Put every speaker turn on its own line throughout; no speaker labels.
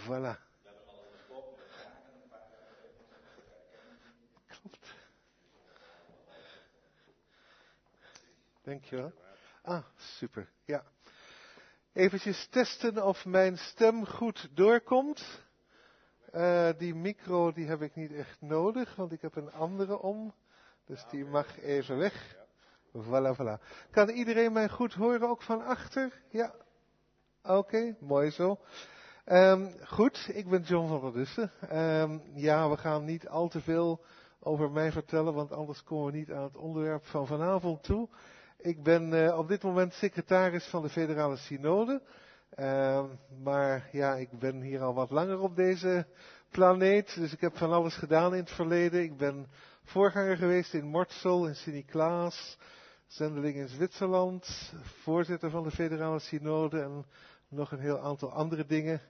Voilà. Klopt. Dankjewel. Ah, super. Ja. Eventjes testen of mijn stem goed doorkomt. Die micro die heb ik niet echt nodig, want ik heb een andere om. Dus die mag even weg. Voilà, voilà. Kan iedereen mij goed horen, ook van achter? Ja. Oké, mooi zo. Goed, ik ben John van der Dussen. Ja, we gaan niet al te veel over mij vertellen, want anders komen we niet aan het onderwerp van vanavond toe. Ik ben op dit moment secretaris van de Federale Synode. Maar ja, ik ben hier al wat langer op deze planeet, dus ik heb van alles gedaan in het verleden. Ik ben voorganger geweest in Mortsel, in Sint-Niklaas, zendeling in Zwitserland, voorzitter van de Federale Synode en nog een heel aantal andere dingen.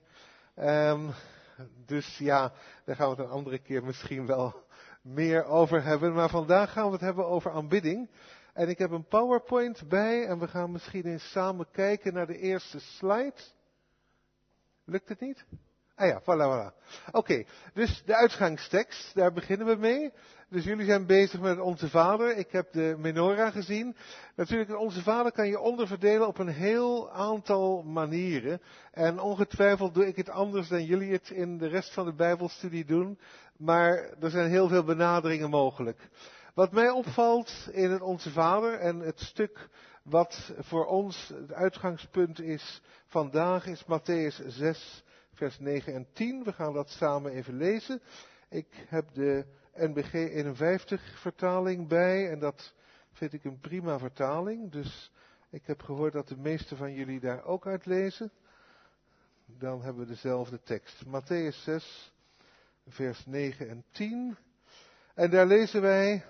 Dus ja, daar gaan we het een andere keer misschien wel meer over hebben. Maar vandaag gaan we het hebben over aanbidding. En ik heb een PowerPoint bij en we gaan misschien eens samen kijken naar de eerste slide. Lukt het niet? Ah ja, voilà. Oké, dus de uitgangstekst, daar beginnen we mee. Dus jullie zijn bezig met Onze Vader. Ik heb de menorah gezien. Natuurlijk, Onze Vader kan je onderverdelen op een heel aantal manieren. En ongetwijfeld doe ik het anders dan jullie het in de rest van de Bijbelstudie doen. Maar er zijn heel veel benaderingen mogelijk. Wat mij opvalt in het Onze Vader en het stuk wat voor ons het uitgangspunt is vandaag is Mattheüs 6, vers 9 en 10. We gaan dat samen even lezen. Ik heb de NBG 51 vertaling bij en dat vind ik een prima vertaling. Dus ik heb gehoord dat de meesten van jullie daar ook uit lezen. Dan hebben we dezelfde tekst. Mattheüs 6, vers 9 en 10. En daar lezen wij: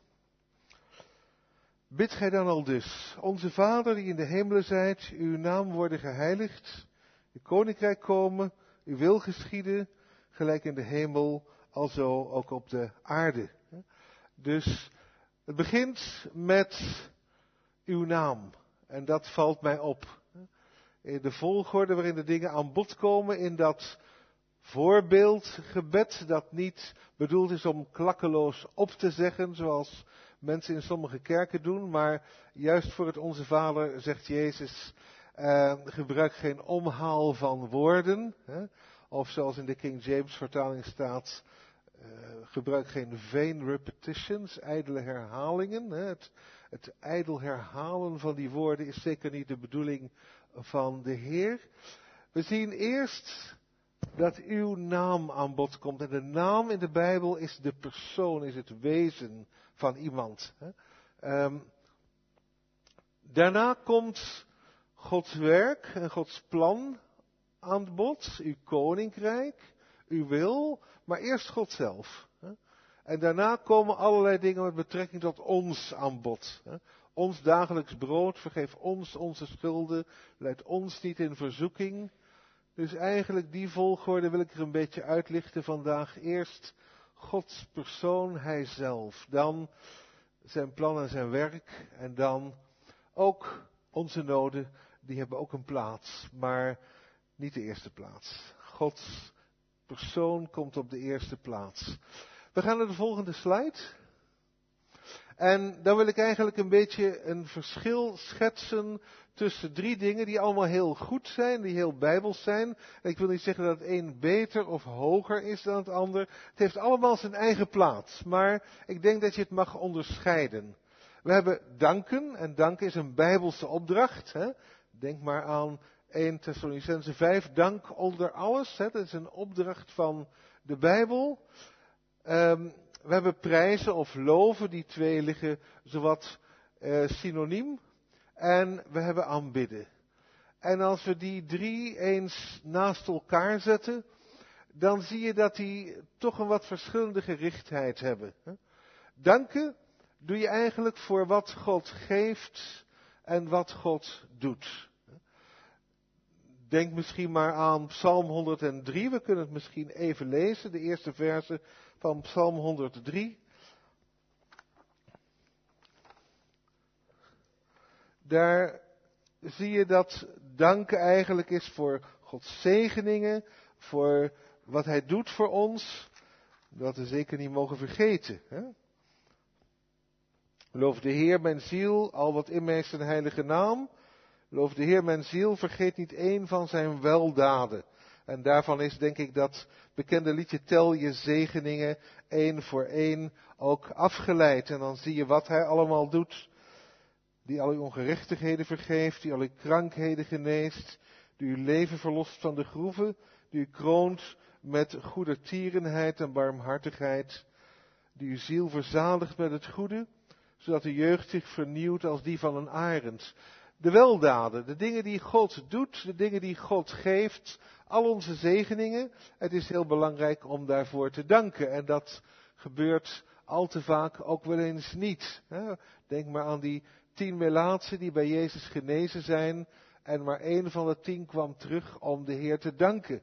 Bid gij dan al dus, Onze Vader die in de hemelen zijt, uw naam worden geheiligd, uw koninkrijk komen, uw wil geschieden, gelijk in de hemel, alzo ook op de aarde. Dus het begint met uw naam. En dat valt mij op. In de volgorde waarin de dingen aan bod komen in dat voorbeeldgebed, dat niet bedoeld is om klakkeloos op te zeggen, zoals mensen in sommige kerken doen, maar juist voor het Onze Vader zegt Jezus, gebruik geen omhaal van woorden. Of zoals in de King James vertaling staat, gebruik geen vain repetitions, ijdele herhalingen. Het ijdel herhalen van die woorden is zeker niet de bedoeling van de Heer. We zien eerst dat uw naam aan bod komt. En de naam in de Bijbel is de persoon, is het wezen van iemand. Daarna komt Gods werk en Gods plan aan bod. Uw koninkrijk, uw wil, maar eerst God zelf. En daarna komen allerlei dingen met betrekking tot ons aan bod. Ons dagelijks brood, vergeef ons onze schulden, leid ons niet in verzoeking. Dus eigenlijk die volgorde wil ik er een beetje uitlichten vandaag. Eerst Gods persoon, Hij zelf. Dan zijn plan en zijn werk. En dan ook onze noden, die hebben ook een plaats. Maar niet de eerste plaats. Gods persoon komt op de eerste plaats. We gaan naar de volgende slide. En dan wil ik eigenlijk een beetje een verschil schetsen tussen drie dingen die allemaal heel goed zijn, die heel bijbels zijn. En ik wil niet zeggen dat het een beter of hoger is dan het ander. Het heeft allemaal zijn eigen plaats, maar ik denk dat je het mag onderscheiden. We hebben danken, en danken is een bijbelse opdracht. Denk maar aan 1 Thessalonicenzen 5, dank onder alles. Dat is een opdracht van de Bijbel. We hebben prijzen of loven, die twee liggen zowat synoniem. En we hebben aanbidden. En als we die drie eens naast elkaar zetten, dan zie je dat die toch een wat verschillende gerichtheid hebben. Danken doe je eigenlijk voor wat God geeft en wat God doet. Denk misschien maar aan Psalm 103. We kunnen het misschien even lezen, de eerste verse van Psalm 103. Daar zie je dat danken eigenlijk is voor Gods zegeningen, voor wat hij doet voor ons, dat we zeker niet mogen vergeten. Hè? Loof de Heer mijn ziel, al wat in mij is zijn heilige naam. Loof de Heer mijn ziel, vergeet niet één van zijn weldaden. En daarvan is denk ik dat bekende liedje tel je zegeningen één voor één ook afgeleid. En dan zie je wat hij allemaal doet. Die al uw ongerechtigheden vergeeft, die al uw krankheden geneest. Die uw leven verlost van de groeven. Die u kroont met goedertierenheid en barmhartigheid. Die uw ziel verzadigt met het goede. Zodat de jeugd zich vernieuwt als die van een arend. De weldaden, de dingen die God doet, de dingen die God geeft, al onze zegeningen. Het is heel belangrijk om daarvoor te danken. En dat gebeurt al te vaak ook wel eens niet. Denk maar aan die 10 melaatsen die bij Jezus genezen zijn. En maar 1 van de 10 kwam terug om de Heer te danken.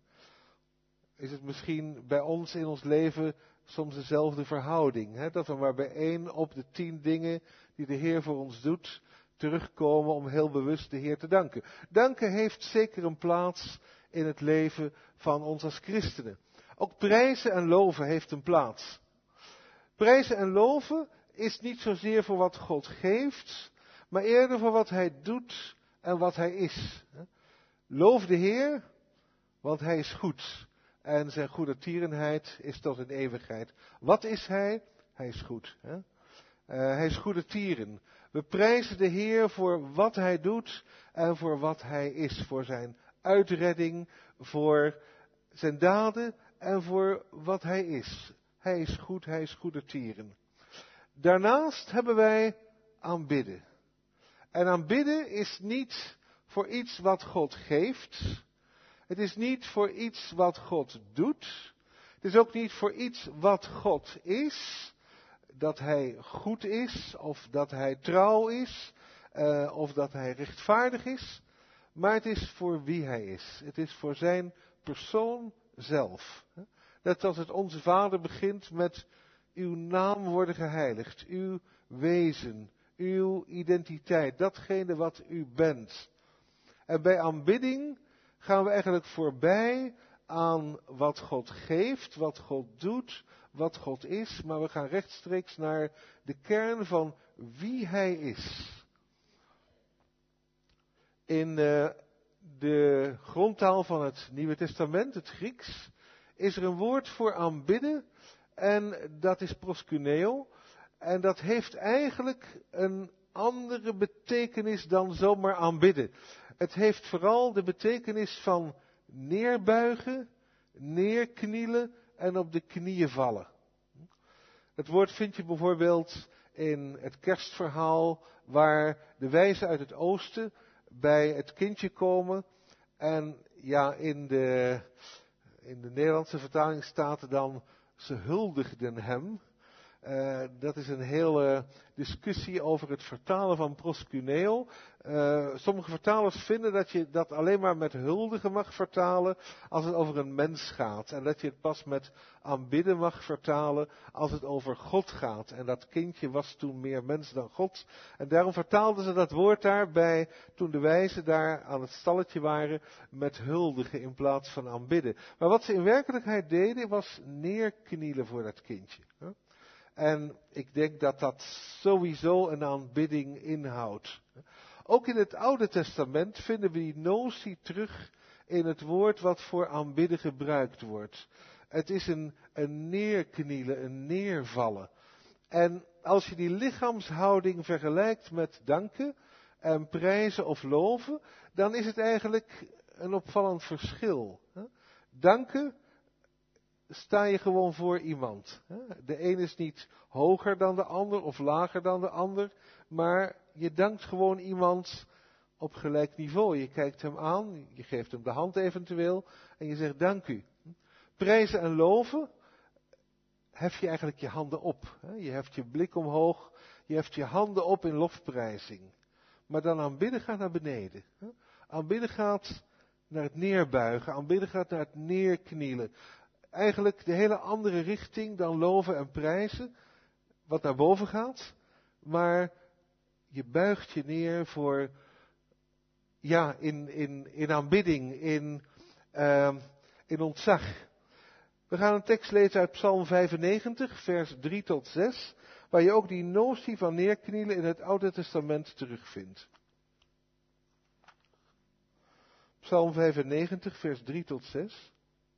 Is het misschien bij ons in ons leven soms dezelfde verhouding? Dat we maar bij 1 op de 10 dingen die de Heer voor ons doet, terugkomen om heel bewust de Heer te danken. Danken heeft zeker een plaats in het leven van ons als christenen. Ook prijzen en loven heeft een plaats. Prijzen en loven is niet zozeer voor wat God geeft, maar eerder voor wat Hij doet en wat Hij is. Loof de Heer, want Hij is goed. En zijn goedertierenheid is tot in eeuwigheid. Wat is Hij? Hij is goed. Hij is goedertieren. We prijzen de Heer voor wat Hij doet en voor wat Hij is. Voor zijn uitredding, voor zijn daden en voor wat Hij is. Hij is goed, Hij is goedertieren. Daarnaast hebben wij aanbidden. En aanbidden is niet voor iets wat God geeft. Het is niet voor iets wat God doet. Het is ook niet voor iets wat God is. Dat Hij goed is, of dat Hij trouw is, of dat Hij rechtvaardig is. Maar het is voor wie Hij is. Het is voor zijn persoon zelf. Net als het Onze Vader begint met uw naam worden geheiligd, uw wezen, uw identiteit, datgene wat u bent. En bij aanbidding gaan we eigenlijk voorbij aan wat God geeft, wat God doet, wat God is, maar we gaan rechtstreeks naar de kern van wie Hij is. In de grondtaal van het Nieuwe Testament, het Grieks, is er een woord voor aanbidden en dat is proskuneo. En dat heeft eigenlijk een andere betekenis dan zomaar aanbidden. Het heeft vooral de betekenis van neerbuigen, neerknielen en op de knieën vallen. Het woord vind je bijvoorbeeld in het kerstverhaal waar de wijzen uit het oosten bij het kindje komen. En ja, in de Nederlandse vertaling staat er dan, ze huldigden hem. Dat is een hele discussie over het vertalen van proskuneo. Sommige vertalers vinden dat je dat alleen maar met huldigen mag vertalen als het over een mens gaat. En dat je het pas met aanbidden mag vertalen als het over God gaat. En dat kindje was toen meer mens dan God. En daarom vertaalden ze dat woord daarbij, toen de wijzen daar aan het stalletje waren, met huldigen in plaats van aanbidden. Maar wat ze in werkelijkheid deden was neerknielen voor dat kindje. En ik denk dat dat sowieso een aanbidding inhoudt. Ook in het Oude Testament vinden we die notie terug in het woord wat voor aanbidden gebruikt wordt. Het is een neerknielen, een neervallen. En als je die lichaamshouding vergelijkt met danken en prijzen of loven, dan is het eigenlijk een opvallend verschil. Danken sta je gewoon voor iemand. De een is niet hoger dan de ander of lager dan de ander, maar je dankt gewoon iemand op gelijk niveau. Je kijkt hem aan, je geeft hem de hand eventueel en je zegt dank u. Prijzen en loven, hef je eigenlijk je handen op. Je heft je blik omhoog, je heft je handen op in lofprijzing. Maar dan aanbidden gaat naar beneden. Aanbidden gaat naar het neerbuigen, aanbidden gaat naar het neerknielen. Eigenlijk de hele andere richting dan loven en prijzen, wat naar boven gaat. Maar je buigt je neer voor, ja, in aanbidding, in ontzag. We gaan een tekst lezen uit Psalm 95, vers 3 tot 6, waar je ook die notie van neerknielen in het Oude Testament terugvindt. Psalm 95, vers 3 tot 6.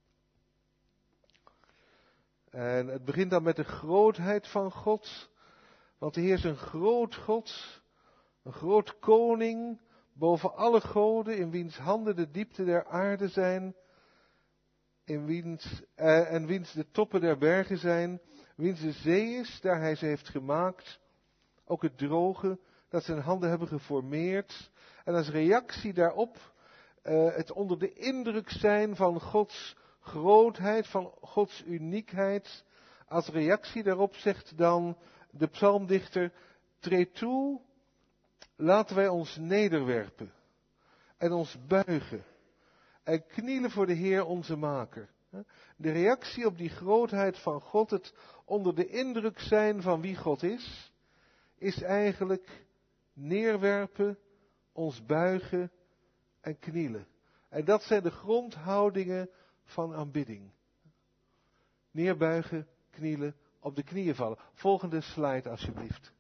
En het begint dan met de grootheid van God. Want de Heer is een groot God, een groot koning, boven alle goden, in wiens handen de diepte der aarde zijn, en wiens de toppen der bergen zijn, wiens de zee is, daar hij ze heeft gemaakt, ook het droge, dat zijn handen hebben geformeerd. En als reactie daarop het onder de indruk zijn van Gods grootheid, van Gods uniekheid. Als reactie daarop zegt dan de psalmdichter: treed toe, laten wij ons nederwerpen en ons buigen en knielen voor de Heer onze Maker. De reactie op die grootheid van God, het onder de indruk zijn van wie God is eigenlijk neerwerpen, ons buigen en knielen. En dat zijn de grondhoudingen van aanbidding. Neerbuigen, knielen, op de knieën vallen. Volgende slide alsjeblieft.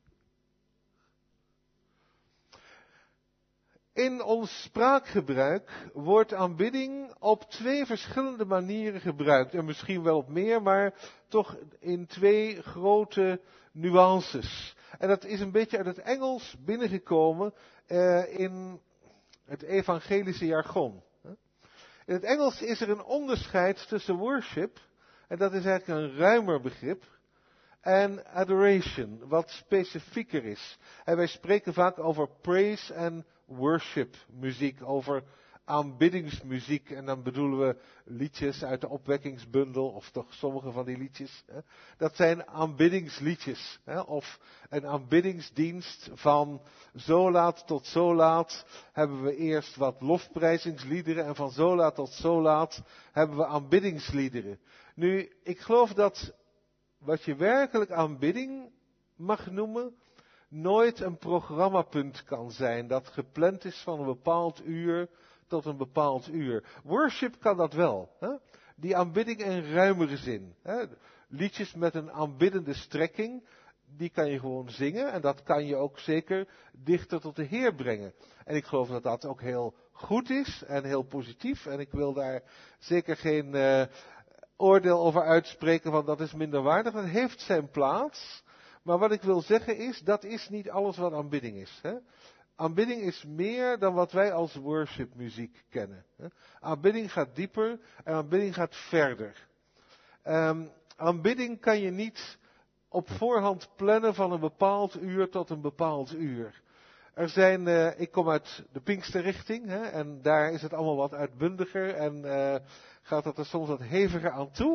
In ons spraakgebruik wordt aanbidding op 2 verschillende manieren gebruikt. En misschien wel op meer, maar toch in 2 grote nuances. En dat is een beetje uit het Engels binnengekomen in het evangelische jargon. In het Engels is er een onderscheid tussen worship, en dat is eigenlijk een ruimer begrip, en adoration, wat specifieker is. En wij spreken vaak over praise en worship muziek, over aanbiddingsmuziek. En dan bedoelen we liedjes uit de opwekkingsbundel, of toch sommige van die liedjes. Dat zijn aanbiddingsliedjes. Of een aanbiddingsdienst van zo laat tot zo laat hebben we eerst wat lofprijzingsliederen. En van zo laat tot zo laat hebben we aanbiddingsliederen. Nu, ik geloof dat wat je werkelijk aanbidding mag noemen, nooit een programmapunt kan zijn dat gepland is van een bepaald uur tot een bepaald uur. Worship kan dat wel. Hè? Die aanbidding in ruimere zin. Hè? Liedjes met een aanbiddende strekking, die kan je gewoon zingen en dat kan je ook zeker dichter tot de Heer brengen. En ik geloof dat dat ook heel goed is en heel positief. En ik wil daar zeker geen oordeel over uitspreken van dat is minderwaardig. Dat heeft zijn plaats. Maar wat ik wil zeggen is, dat is niet alles wat aanbidding is. Hè? Aanbidding is meer dan wat wij als worshipmuziek kennen. Hè? Aanbidding gaat dieper en aanbidding gaat verder. Aanbidding kan je niet op voorhand plannen van een bepaald uur tot een bepaald uur. Ik kom uit de Pinksterrichting, hè, en daar is het allemaal wat uitbundiger en gaat het er soms wat heviger aan toe.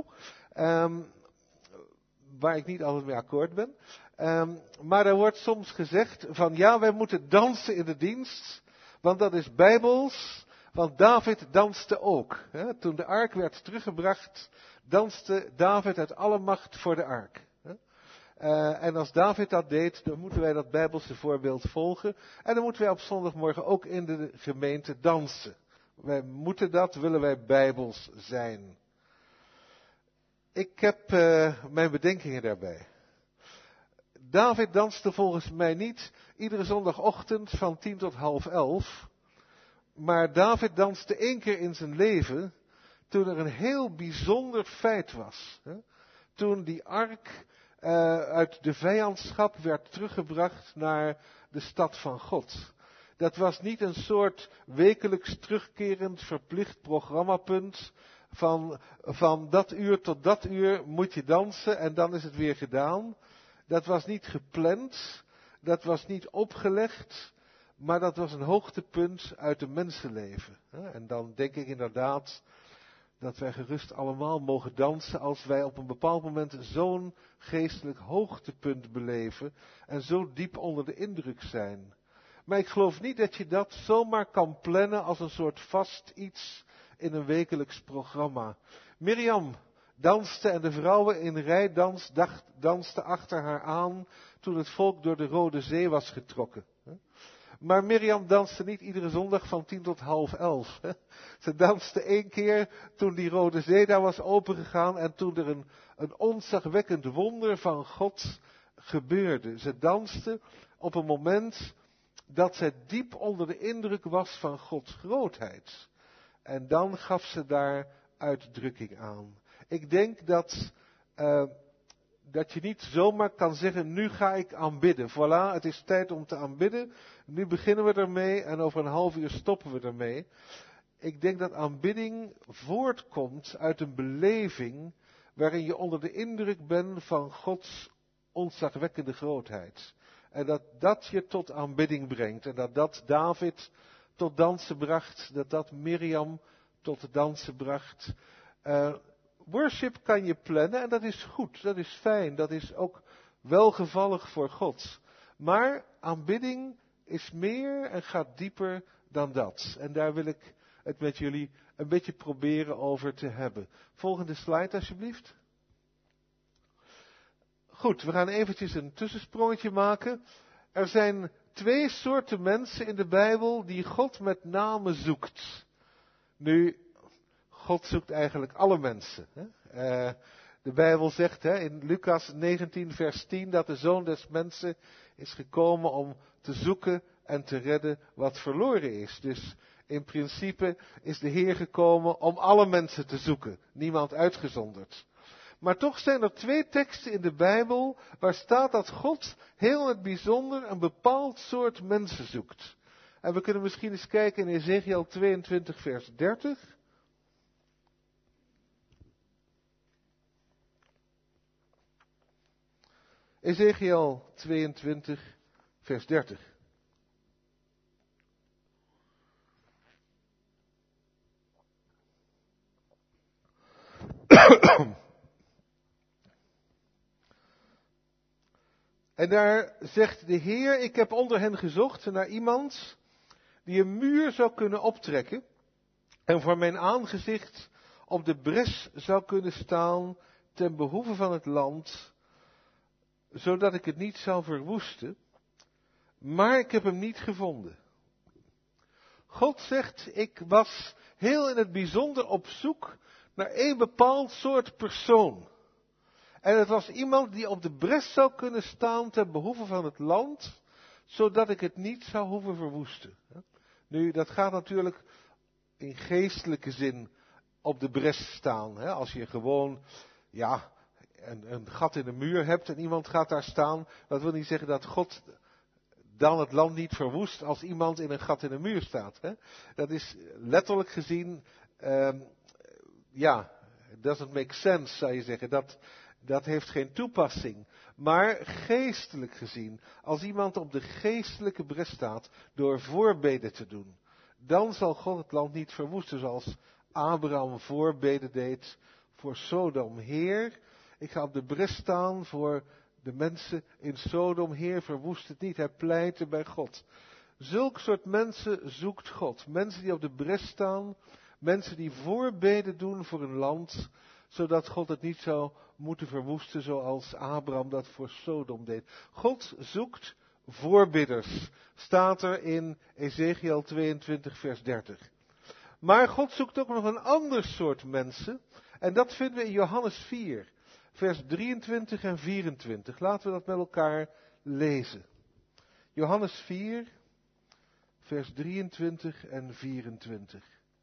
Waar ik niet altijd mee akkoord ben. Maar er wordt soms gezegd van ja, wij moeten dansen in de dienst, want dat is bijbels, want David danste ook. Hè. Toen de ark werd teruggebracht, danste David uit alle macht voor de ark. En als David dat deed, dan moeten wij dat bijbelse voorbeeld volgen. En dan moeten wij op zondagmorgen ook in de gemeente dansen. Wij moeten dat, willen wij bijbels zijn. Ik heb mijn bedenkingen daarbij. David danste volgens mij niet iedere zondagochtend van 10 tot 10:30. Maar David danste 1 keer in zijn leven toen er een heel bijzonder feit was. Toen die ark uit de vijandschap werd teruggebracht naar de stad van God. Dat was niet een soort wekelijks terugkerend verplicht programmapunt van dat uur tot dat uur moet je dansen en dan is het weer gedaan. Dat was niet gepland, dat was niet opgelegd, maar dat was een hoogtepunt uit het mensenleven. En dan denk ik inderdaad dat wij gerust allemaal mogen dansen als wij op een bepaald moment zo'n geestelijk hoogtepunt beleven en zo diep onder de indruk zijn. Maar ik geloof niet dat je dat zomaar kan plannen als een soort vast iets in een wekelijks programma. Mirjam danste en de vrouwen in rijdans dansten achter haar aan toen het volk door de Rode Zee was getrokken. Maar Mirjam danste niet iedere zondag van 10 tot 10:30. Hè. Ze danste 1 keer toen die Rode Zee daar was opengegaan en toen er een ontzagwekkend wonder van God gebeurde. Ze danste op een moment dat zij diep onder de indruk was van Gods grootheid. En dan gaf ze daar uitdrukking aan. Ik denk dat je niet zomaar kan zeggen, nu ga ik aanbidden. Voilà, het is tijd om te aanbidden. Nu beginnen we ermee en over een half uur stoppen we ermee. Ik denk dat aanbidding voortkomt uit een beleving waarin je onder de indruk bent van Gods ontzagwekkende grootheid. En dat je tot aanbidding brengt. En dat David tot dansen bracht. Dat Mirjam tot dansen bracht. Worship kan je plannen en dat is goed, dat is fijn, dat is ook welgevallig voor God. Maar aanbidding is meer en gaat dieper dan dat. En daar wil ik het met jullie een beetje proberen over te hebben. Volgende slide alsjeblieft. Goed, we gaan eventjes een tussensprongetje maken. Er zijn 2 soorten mensen in de Bijbel die God met name zoekt. Nu, God zoekt eigenlijk alle mensen. Hè? De Bijbel zegt in Lucas 19 vers 10 dat de Zoon des Mensen is gekomen om te zoeken en te redden wat verloren is. Dus in principe is de Heer gekomen om alle mensen te zoeken, niemand uitgezonderd. Maar toch zijn er 2 teksten in de Bijbel waar staat dat God heel in het bijzonder een bepaald soort mensen zoekt. En we kunnen misschien eens kijken in Ezechiel 22 vers 30. Ezechiel 22, vers 30. En daar zegt de Heer, ik heb onder hen gezocht naar iemand die een muur zou kunnen optrekken en voor mijn aangezicht op de bres zou kunnen staan ten behoeve van het land, zodat ik het niet zou verwoesten, maar ik heb hem niet gevonden. God zegt, ik was heel in het bijzonder op zoek naar een bepaald soort persoon. En het was iemand die op de bres zou kunnen staan ten behoeve van het land, zodat ik het niet zou hoeven verwoesten. Nu, dat gaat natuurlijk in geestelijke zin op de bres staan. Als je gewoon, een gat in de muur hebt en iemand gaat daar staan, dat wil niet zeggen dat God dan het land niet verwoest als iemand in een gat in de muur staat. Dat is letterlijk gezien, doesn't make sense, zou je zeggen. Dat heeft geen toepassing. Maar geestelijk gezien, als iemand op de geestelijke bres staat door voorbeden te doen, dan zal God het land niet verwoesten zoals Abraham voorbeden deed voor Sodom. Heer, ik ga op de bres staan voor de mensen in Sodom. Heer, verwoest het niet. Hij pleitte bij God. Zulk soort mensen zoekt God. Mensen die op de bres staan. Mensen die voorbeden doen voor een land, zodat God het niet zou moeten verwoesten zoals Abraham dat voor Sodom deed. God zoekt voorbidders, staat er in Ezechiel 22 vers 30. Maar God zoekt ook nog een ander soort mensen, en dat vinden we in Johannes 4, vers 23 en 24. Laten we dat met elkaar lezen. Johannes 4, vers 23 en 24.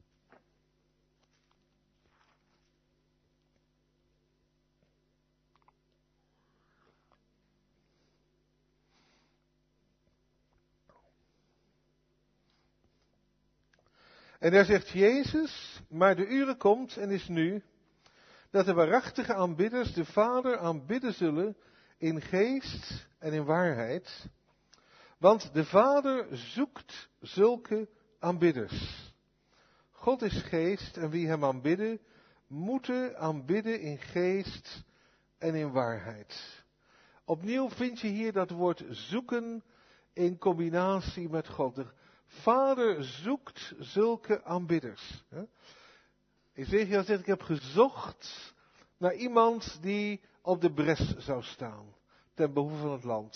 En daar zegt Jezus, maar de uren komt en is nu, dat de waarachtige aanbidders de Vader aanbidden zullen in geest en in waarheid. Want de Vader zoekt zulke aanbidders. God is geest en wie hem aanbidden, moeten aanbidden in geest en in waarheid. Opnieuw vind je hier dat woord zoeken in combinatie met God. De Vader zoekt zulke aanbidders. Ezechiel zegt, ik heb gezocht naar iemand die op de bres zou staan, ten behoeve van het land.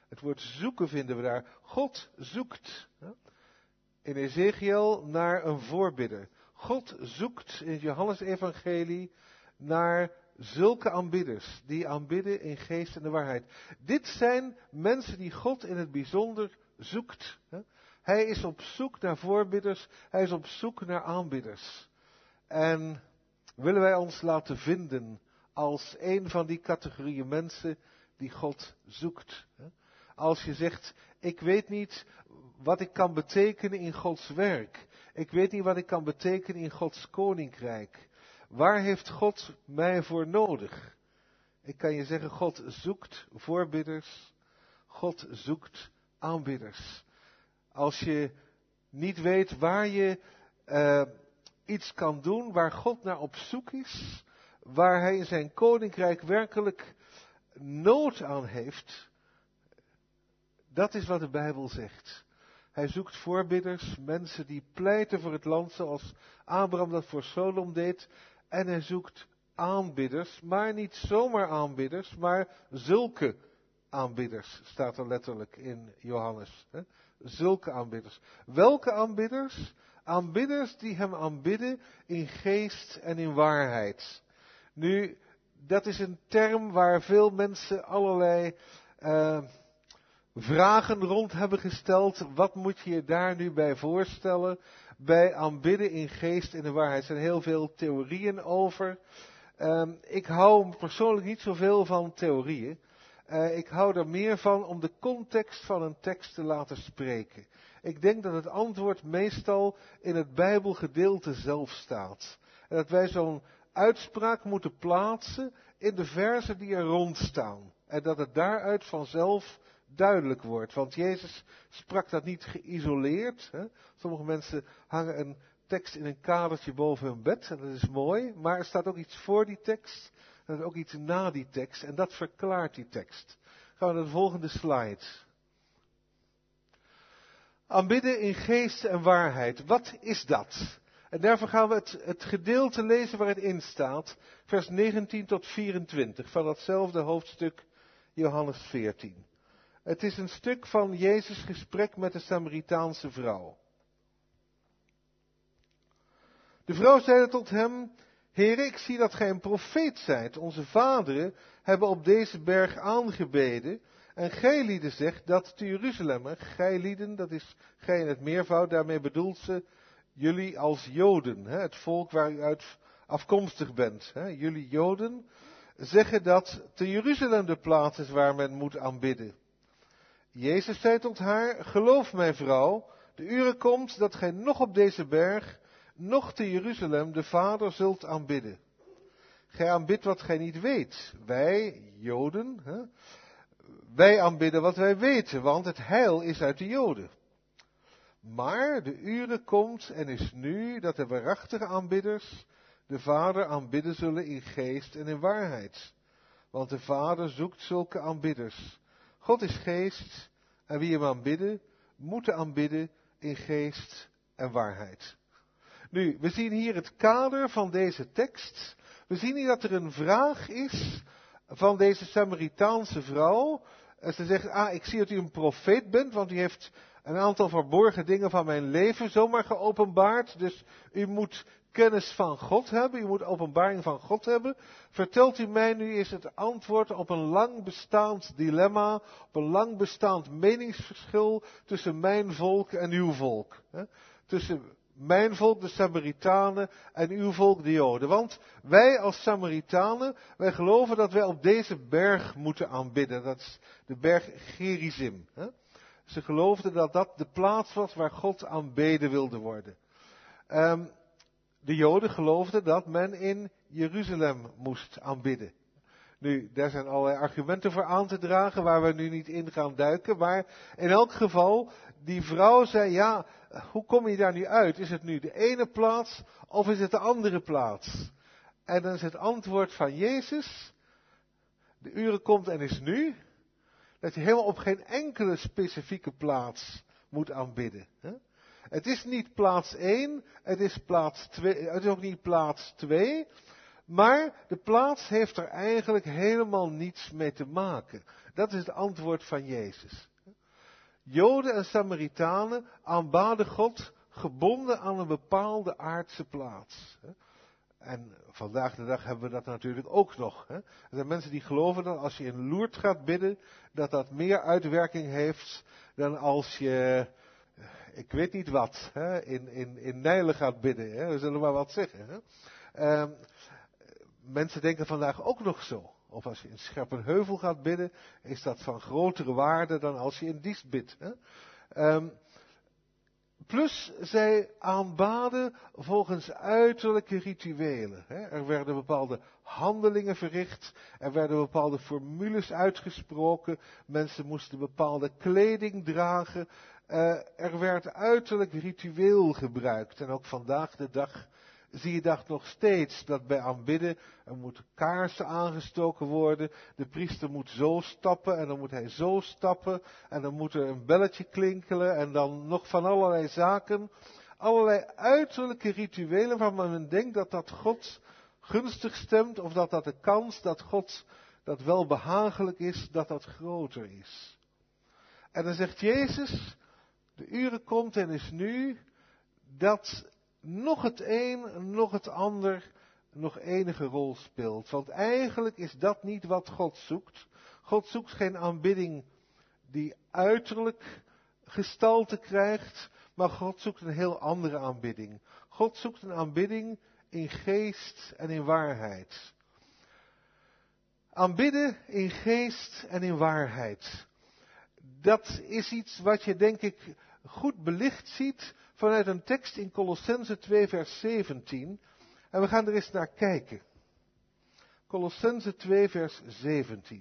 Het woord zoeken vinden we daar. God zoekt. In Ezekiel naar een voorbidder. God zoekt in het Johannesevangelie naar zulke aanbidders. Die aanbidden in geest en de waarheid. Dit zijn mensen die God in het bijzonder zoekt. Hij is op zoek naar voorbidders. Hij is op zoek naar aanbidders. En willen wij ons laten vinden als een van die categorieën mensen die God zoekt. Als je zegt, ik weet niet wat ik kan betekenen in Gods werk. Ik weet niet wat ik kan betekenen in Gods koninkrijk. Waar heeft God mij voor nodig? Ik kan je zeggen, God zoekt voorbidders. God zoekt aanbidders. Als je niet weet waar je iets kan doen, waar God naar op zoek is, waar hij in zijn koninkrijk werkelijk nood aan heeft, dat is wat de Bijbel zegt. Hij zoekt voorbidders, mensen die pleiten voor het land zoals Abraham dat voor Sodom deed. En hij zoekt aanbidders, maar niet zomaar aanbidders, maar zulke aanbidders, staat er letterlijk in Johannes. Zulke aanbidders. Welke aanbidders? Aanbidders die hem aanbidden in geest en in waarheid. Nu, dat is een term waar veel mensen allerlei vragen rond hebben gesteld. Wat moet je je daar nu bij voorstellen? Bij aanbidden in geest en in waarheid. Er zijn heel veel theorieën over. Ik hou persoonlijk niet zoveel van theorieën. Ik hou er meer van om de context van een tekst te laten spreken. Ik denk dat het antwoord meestal in het Bijbelgedeelte zelf staat. En dat wij zo'n uitspraak moeten plaatsen in de verzen die er rond staan. En dat het daaruit vanzelf duidelijk wordt. Want Jezus sprak dat niet geïsoleerd. Sommige mensen hangen een tekst in een kadertje boven hun bed. En dat is mooi. Maar er staat ook iets voor die tekst. En er is ook iets na die tekst. En dat verklaart die tekst. Gaan we naar de volgende slide. Aanbidden in geest en waarheid. Wat is dat? En daarvoor gaan we het gedeelte lezen waar het in staat. Vers 19 tot 24 van datzelfde hoofdstuk Johannes 14. Het is een stuk van Jezus' gesprek met de Samaritaanse vrouw. De vrouw zeide tot hem, Heer, ik zie dat gij een profeet zijt. Onze vaderen hebben op deze berg aangebeden. En gij zegt dat te Jeruzalem. Gij, dat is gij in het meervoud, daarmee bedoelt ze jullie als Joden. Het volk waar u uit afkomstig bent. Jullie Joden zeggen dat te Jeruzalem de plaats is waar men moet aanbidden. Jezus zei tot haar, geloof mij vrouw, de uren komt dat gij nog op deze berg, nog te Jeruzalem de Vader zult aanbidden. Gij aanbidt wat gij niet weet. Wij, Joden, wij aanbidden wat wij weten, want het heil is uit de Joden. Maar de uren komt en is nu dat de waarachtige aanbidders de Vader aanbidden zullen in geest en in waarheid. Want de Vader zoekt zulke aanbidders. God is geest en wie hem aanbidden, moeten aanbidden in geest en waarheid. Nu, we zien hier het kader van deze tekst. We zien hier dat er een vraag is van deze Samaritaanse vrouw. En ze zegt, ik zie dat u een profeet bent, want u heeft een aantal verborgen dingen van mijn leven zomaar geopenbaard. Dus u moet kennis van God hebben, u moet openbaring van God hebben. Vertelt u mij nu eens het antwoord op een lang bestaand dilemma, op een lang bestaand meningsverschil tussen mijn volk en uw volk. Tussen mijn volk, de Samaritanen, en uw volk, de Joden. Want wij als Samaritanen, wij geloven dat wij op deze berg moeten aanbidden. Dat is de berg Gerizim. Ze geloofden dat dat de plaats was waar God aanbeden wilde worden. De Joden geloofden dat men in Jeruzalem moest aanbidden. Nu, daar zijn allerlei argumenten voor aan te dragen, waar we nu niet in gaan duiken. Maar in elk geval, die vrouw zei, hoe kom je daar nu uit? Is het nu de ene plaats of is het de andere plaats? En dan is het antwoord van Jezus, de uren komt en is nu, dat je helemaal op geen enkele specifieke plaats moet aanbidden. Het is niet plaats 1, het is plaats 2, het is ook niet plaats 2, Maar de plaats heeft er eigenlijk helemaal niets mee te maken. Dat is het antwoord van Jezus. Joden en Samaritanen aanbaden God gebonden aan een bepaalde aardse plaats. En vandaag de dag hebben we dat natuurlijk ook nog. Er zijn mensen die geloven dat als je in Lourdes gaat bidden, dat dat meer uitwerking heeft dan als je, ik weet niet wat, in Nijlen gaat bidden. We zullen maar wat zeggen. Mensen denken vandaag ook nog zo. Of als je in Scherpenheuvel gaat bidden, is dat van grotere waarde dan als je in Diest bidt. Plus, zij aanbaden volgens uiterlijke rituelen. Er werden bepaalde handelingen verricht, er werden bepaalde formules uitgesproken, mensen moesten bepaalde kleding dragen. Er werd uiterlijk ritueel gebruikt. En ook vandaag de dag zie je dat nog steeds, dat bij aanbidden er moeten kaarsen aangestoken worden, de priester moet zo stappen en dan moet hij zo stappen en dan moet er een belletje klinkelen en dan nog van allerlei zaken, allerlei uiterlijke rituelen waarvan men denkt dat dat God gunstig stemt of dat dat de kans dat God dat wel behagelijk is, dat dat groter is. En dan zegt Jezus, de uren komt en is nu dat nog het een, nog het ander nog enige rol speelt. Want eigenlijk is dat niet wat God zoekt. God zoekt geen aanbidding die uiterlijk gestalte krijgt, maar God zoekt een heel andere aanbidding. God zoekt een aanbidding in geest en in waarheid. Aanbidden in geest en in waarheid. Dat is iets wat je denk ik goed belicht ziet vanuit een tekst in Kolossenzen 2 vers 17. En we gaan er eens naar kijken. Kolossenzen 2 vers 17.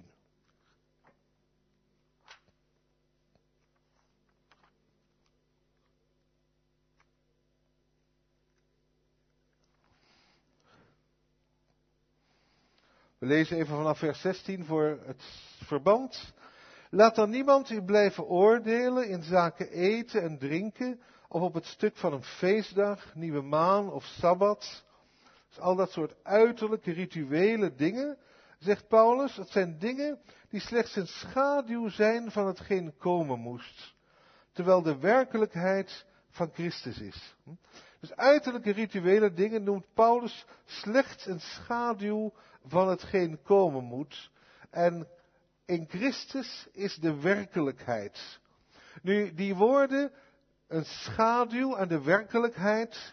We lezen even vanaf vers 16 voor het verband. Laat dan niemand u blijven oordelen in zaken eten en drinken, of op het stuk van een feestdag, nieuwe maan of sabbat. Dus al dat soort uiterlijke rituele dingen, zegt Paulus, dat zijn dingen die slechts een schaduw zijn van hetgeen komen moest, terwijl de werkelijkheid van Christus is. Dus uiterlijke rituele dingen noemt Paulus slechts een schaduw van hetgeen komen moet. En in Christus is de werkelijkheid. Nu, die woorden, een schaduw en de werkelijkheid,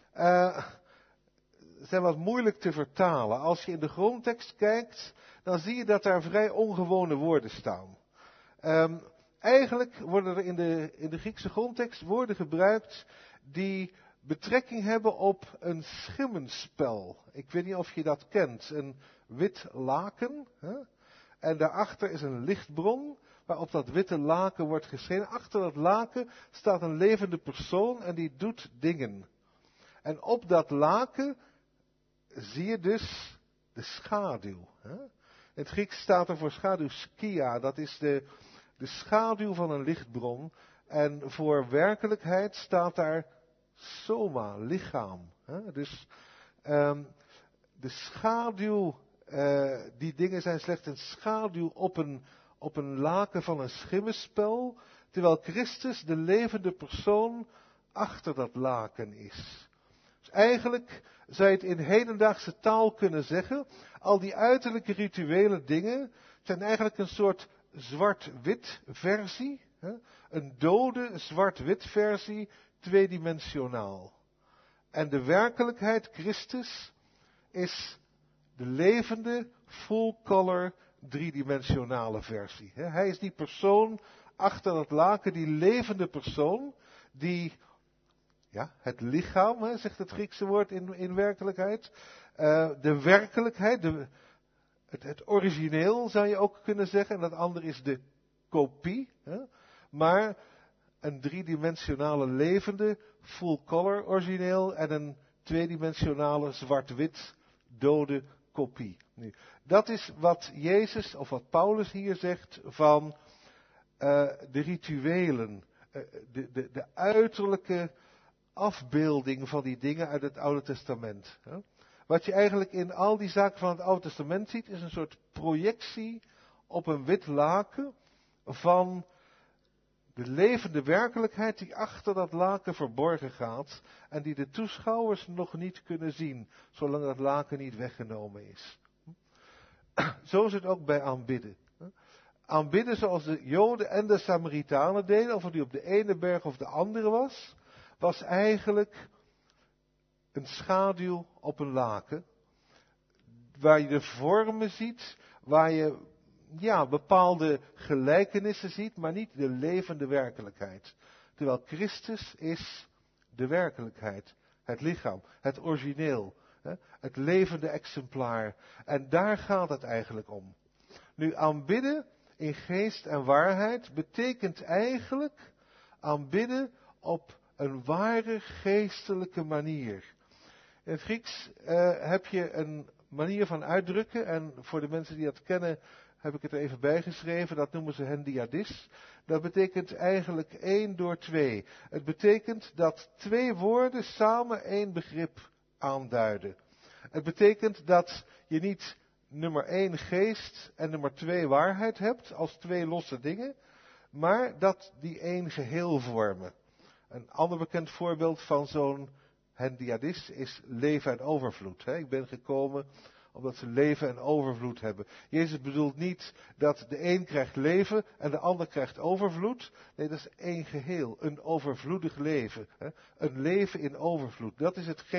zijn wat moeilijk te vertalen. Als je in de grondtekst kijkt, dan zie je dat daar vrij ongewone woorden staan. Eigenlijk worden er in de Griekse grondtekst woorden gebruikt die betrekking hebben op een schimmenspel. Ik weet niet of je dat kent. Een wit laken. En daarachter is een lichtbron waarop dat witte laken wordt geschenen. Achter dat laken staat een levende persoon en die doet dingen. En op dat laken zie je dus de schaduw. In het Grieks staat er voor schaduw skia. Dat is de schaduw van een lichtbron. En voor werkelijkheid staat daar soma, lichaam. Dus de schaduw, die dingen zijn slechts een schaduw op een laken van een schimmenspel, terwijl Christus de levende persoon achter dat laken is. Dus eigenlijk zou je het in hedendaagse taal kunnen zeggen, al die uiterlijke rituele dingen zijn eigenlijk een soort zwart-wit versie, een dode zwart-wit versie, tweedimensionaal. En de werkelijkheid, Christus, is de levende, full-color, driedimensionale versie. Hij is die persoon achter dat laken, die levende persoon, die, ja, het lichaam, zegt het Griekse woord in werkelijkheid, de werkelijkheid, het origineel zou je ook kunnen zeggen, en dat andere is de kopie, maar een driedimensionale levende, full-color origineel en een tweedimensionale zwart-wit dode kopie. Nu, dat is wat Jezus, of wat Paulus hier zegt van de rituelen, de uiterlijke afbeelding van die dingen uit het Oude Testament. Wat je eigenlijk in al die zaken van het Oude Testament ziet, is een soort projectie op een wit laken van de levende werkelijkheid die achter dat laken verborgen gaat en die de toeschouwers nog niet kunnen zien, zolang dat laken niet weggenomen is. Zo is het ook bij aanbidden. Aanbidden zoals de Joden en de Samaritanen deden, of het nu op de ene berg of de andere was eigenlijk een schaduw op een laken, waar je de vormen ziet, waar je bepaalde gelijkenissen ziet, maar niet de levende werkelijkheid. Terwijl Christus is de werkelijkheid, het lichaam, het origineel, het levende exemplaar. En daar gaat het eigenlijk om. Nu, aanbidden in geest en waarheid betekent eigenlijk aanbidden op een ware geestelijke manier. In het Grieks heb je een manier van uitdrukken, en voor de mensen die dat kennen heb ik het er even bijgeschreven, dat noemen ze hendiadis. Dat betekent eigenlijk 1 door 2. Het betekent dat 2 woorden samen 1 begrip aanduiden. Het betekent dat je niet nummer 1 geest en nummer 2 waarheid hebt als 2 losse dingen, maar dat die 1 geheel vormen. Een ander bekend voorbeeld van zo'n hendiadis is leven en overvloed. Ik ben gekomen omdat ze leven en overvloed hebben. Jezus bedoelt niet dat de een krijgt leven en de ander krijgt overvloed. Nee, dat is 1 geheel. Een overvloedig leven. Een leven in overvloed. Dat is het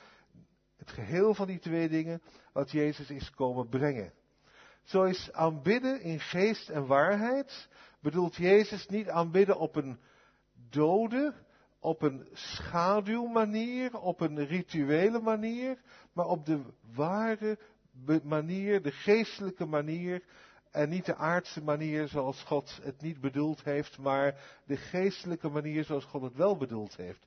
geheel van die 2 dingen wat Jezus is komen brengen. Zo is aanbidden in geest en waarheid. Bedoelt Jezus niet aanbidden op een dode, op een schaduwmanier, op een rituele manier, maar op de ware manier, de geestelijke manier, en niet de aardse manier zoals God het niet bedoeld heeft, maar de geestelijke manier zoals God het wel bedoeld heeft.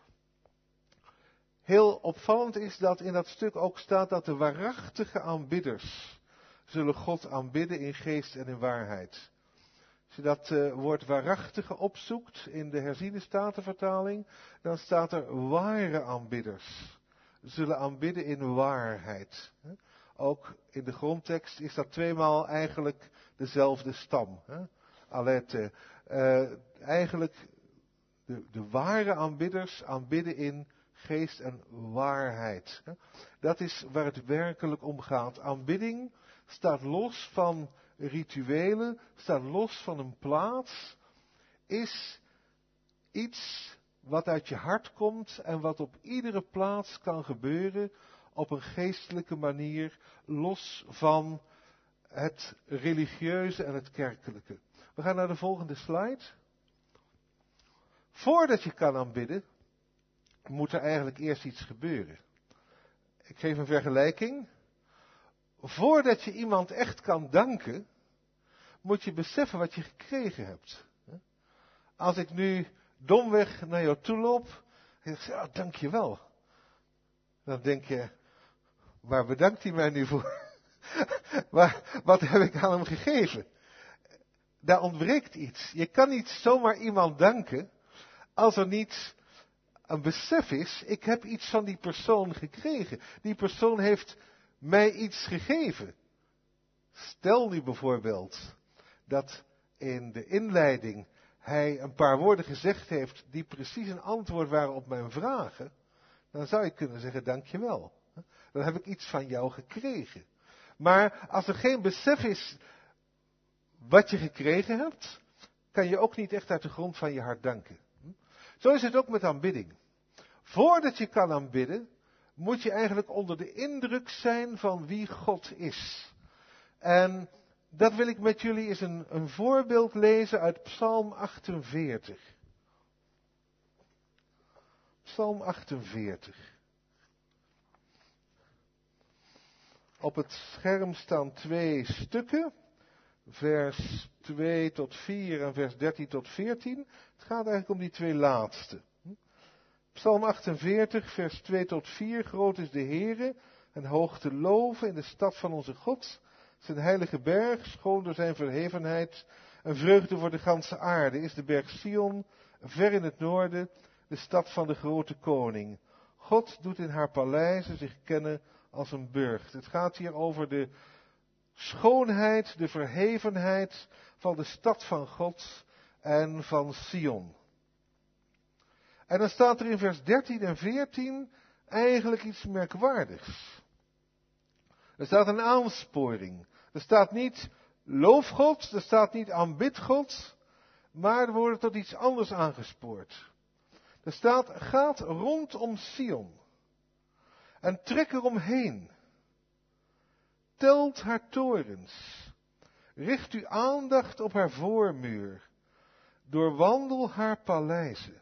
Heel opvallend is dat in dat stuk ook staat dat de waarachtige aanbidders zullen God aanbidden in geest en in waarheid. Als je dat woord waarachtige opzoekt in de herziene statenvertaling, dan staat er ware aanbidders zullen aanbidden in waarheid. Ook in de grondtekst is dat 2 maal eigenlijk dezelfde stam. Alette. Eigenlijk de ware aanbidders aanbidden in geest en waarheid. Dat is waar het werkelijk om gaat. Aanbidding staat los van rituelen, staat los van een plaats, is iets wat uit je hart komt en wat op iedere plaats kan gebeuren op een geestelijke manier, los van het religieuze en het kerkelijke. We gaan naar de volgende slide. Voordat je kan aanbidden, moet er eigenlijk eerst iets gebeuren. Ik geef een vergelijking. Voordat je iemand echt kan danken, moet je beseffen wat je gekregen hebt. Als ik nu domweg naar jou toe loop en ik zeg, dank je wel. Dan denk je, waar bedankt hij mij nu voor? Wat heb ik aan hem gegeven? Daar ontbreekt iets. Je kan niet zomaar iemand danken als er niet een besef is, ik heb iets van die persoon gekregen. Die persoon heeft mij iets gegeven. Stel nu bijvoorbeeld dat in de inleiding hij een paar woorden gezegd heeft die precies een antwoord waren op mijn vragen. Dan zou ik kunnen zeggen, dankjewel. Dan heb ik iets van jou gekregen. Maar als er geen besef is wat je gekregen hebt, kan je ook niet echt uit de grond van je hart danken. Zo is het ook met aanbidding. Voordat je kan aanbidden, moet je eigenlijk onder de indruk zijn van wie God is. En dat wil ik met jullie eens een voorbeeld lezen uit Psalm 48. Psalm 48. Op het scherm staan 2 stukken. Vers 2 tot 4 en vers 13 tot 14. Het gaat eigenlijk om die 2 laatste. Psalm 48, vers 2 tot 4. Groot is de Heere en hoog te loven in de stad van onze God. Zijn heilige berg, schoon door zijn verhevenheid. Een vreugde voor de ganse aarde is de berg Sion, ver in het noorden, de stad van de grote koning. God doet in haar paleizen zich kennen als een burcht. Het gaat hier over de schoonheid, de verhevenheid van de stad van God en van Sion. En dan staat er in vers 13 en 14 eigenlijk iets merkwaardigs. Er staat een aansporing. Er staat niet loof God, er staat niet aanbid God, maar er wordt tot iets anders aangespoord. Er staat, gaat rondom Sion en trek eromheen. Telt haar torens. Richt uw aandacht op haar voormuur. Doorwandel haar paleizen.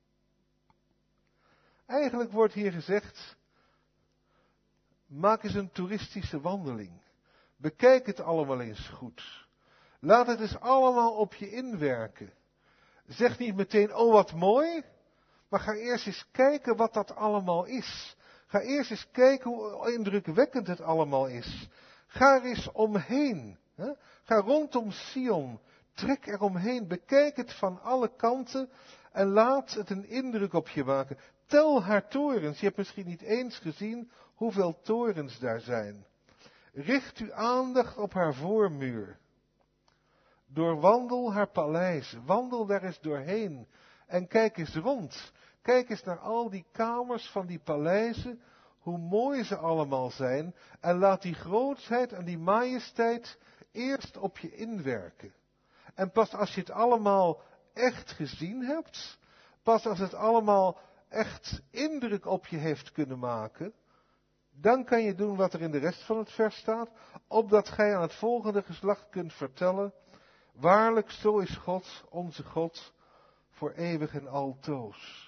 Eigenlijk wordt hier gezegd, maak eens een toeristische wandeling. Bekijk het allemaal eens goed. Laat het eens allemaal op je inwerken. Zeg niet meteen, oh wat mooi, maar ga eerst eens kijken wat dat allemaal is. Ga eerst eens kijken hoe indrukwekkend het allemaal is. Ga er eens omheen. Hè? Ga rondom Sion. Trek er omheen. Bekijk het van alle kanten en laat het een indruk op je maken. Tel haar torens. Je hebt misschien niet eens gezien hoeveel torens daar zijn. Richt uw aandacht op haar voormuur. Doorwandel haar paleizen. Wandel daar eens doorheen. En kijk eens rond. Kijk eens naar al die kamers van die paleizen. Hoe mooi ze allemaal zijn. En laat die grootsheid en die majesteit eerst op je inwerken. En pas als je het allemaal echt gezien hebt. Pas als het allemaal echt indruk op je heeft kunnen maken. Dan kan je doen wat er in de rest van het vers staat. Opdat gij aan het volgende geslacht kunt vertellen. Waarlijk, zo is God, onze God, voor eeuwig en altoos.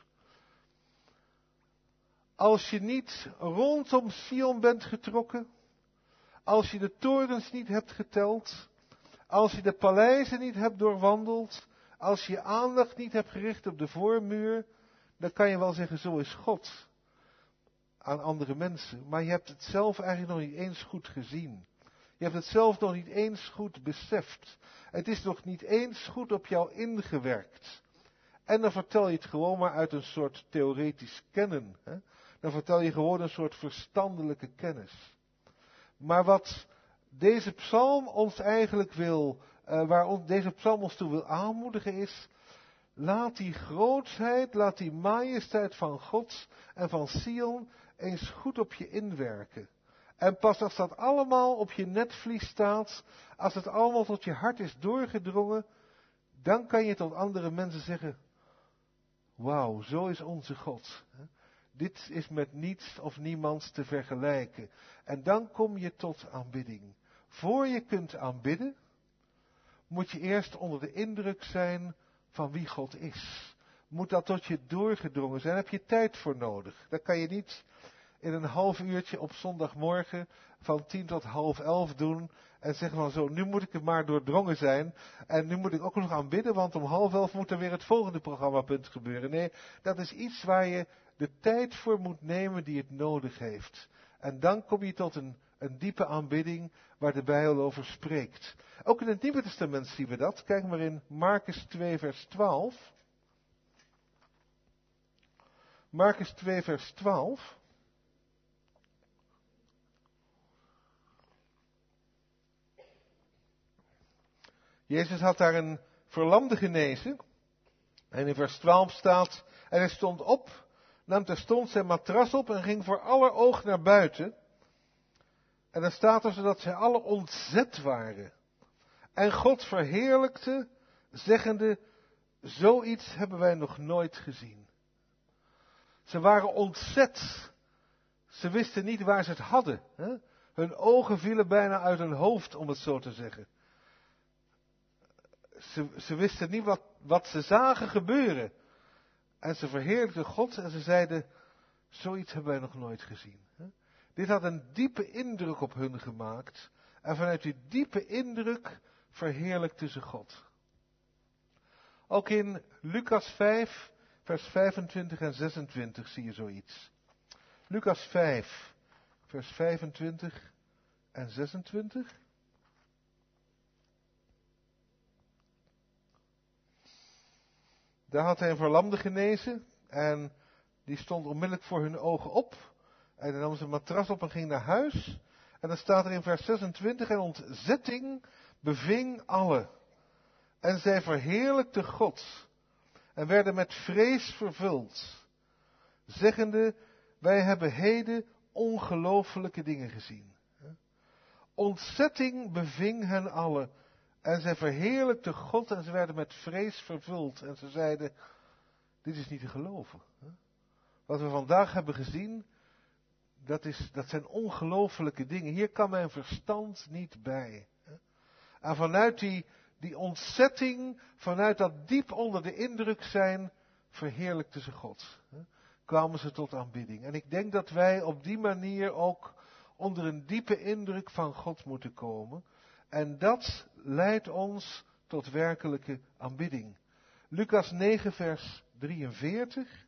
Als je niet rondom Sion bent getrokken, als je de torens niet hebt geteld, als je de paleizen niet hebt doorwandeld, als je je aandacht niet hebt gericht op de voormuur, dan kan je wel zeggen, zo is God aan andere mensen. Maar je hebt het zelf eigenlijk nog niet eens goed gezien. Je hebt het zelf nog niet eens goed beseft. Het is nog niet eens goed op jou ingewerkt. En dan vertel je het gewoon maar uit een soort theoretisch kennen. Hè? Dan vertel je gewoon een soort verstandelijke kennis. Maar wat deze psalm ons eigenlijk wil, deze psalm ons toe wil aanmoedigen is, laat die grootsheid, laat die majesteit van God en van Sion eens goed op je inwerken. En pas als dat allemaal op je netvlies staat, als het allemaal tot je hart is doorgedrongen, dan kan je tot andere mensen zeggen, wauw, zo is onze God. Dit is met niets of niemand te vergelijken. En dan kom je tot aanbidding. Voor je kunt aanbidden, moet je eerst onder de indruk zijn van wie God is. Moet dat tot je doorgedrongen zijn, daar heb je tijd voor nodig. Dat kan je niet in een half uurtje op zondagmorgen van 10 tot half 11 doen en zeggen van zo, nu moet ik het maar doordrongen zijn en nu moet ik ook nog aanbidden, want om half 11 moet er weer het volgende programmapunt gebeuren. Nee, dat is iets waar je de tijd voor moet nemen die het nodig heeft. En dan kom je tot een diepe aanbidding waar de Bijbel over spreekt. Ook in het Nieuwe Testament zien we dat. Kijk maar in Markus 2 vers 12. Markus 2 vers 12. Jezus had daar een verlamde genezen. En in vers 12 staat, en hij stond op, nam terstond zijn matras op en ging voor aller oog naar buiten. En dan staat er zodat zij alle ontzet waren. En God verheerlijkte, zeggende, zoiets hebben wij nog nooit gezien. Ze waren ontzet. Ze wisten niet waar ze het hadden. Hè? Hun ogen vielen bijna uit hun hoofd, om het zo te zeggen. Ze wisten niet wat ze zagen gebeuren. En ze verheerlijkten God en ze zeiden, zoiets hebben wij nog nooit gezien. Dit had een diepe indruk op hun gemaakt. En vanuit die diepe indruk verheerlijkten ze God. Ook in Lucas 5, vers 25 en 26 zie je zoiets. Lucas 5, vers 25 en 26. Daar had hij een verlamde genezen en die stond onmiddellijk voor hun ogen op. En hij nam zijn matras op en ging naar huis. En dan staat er in vers 26, en ontzetting beving alle. En zij verheerlijkten God. En werden met vrees vervuld. Zeggende, wij hebben heden ongelooflijke dingen gezien. Ontzetting beving hen allen. En zij verheerlijkten God en ze werden met vrees vervuld. En ze zeiden, dit is niet te geloven. Wat we vandaag hebben gezien, dat zijn ongelooflijke dingen. Hier kan mijn verstand niet bij. En vanuit die ontzetting, vanuit dat diep onder de indruk zijn, verheerlijkten ze God. Kwamen ze tot aanbidding. En ik denk dat wij op die manier ook onder een diepe indruk van God moeten komen. En dat leidt ons tot werkelijke aanbidding. Lucas 9 vers 43.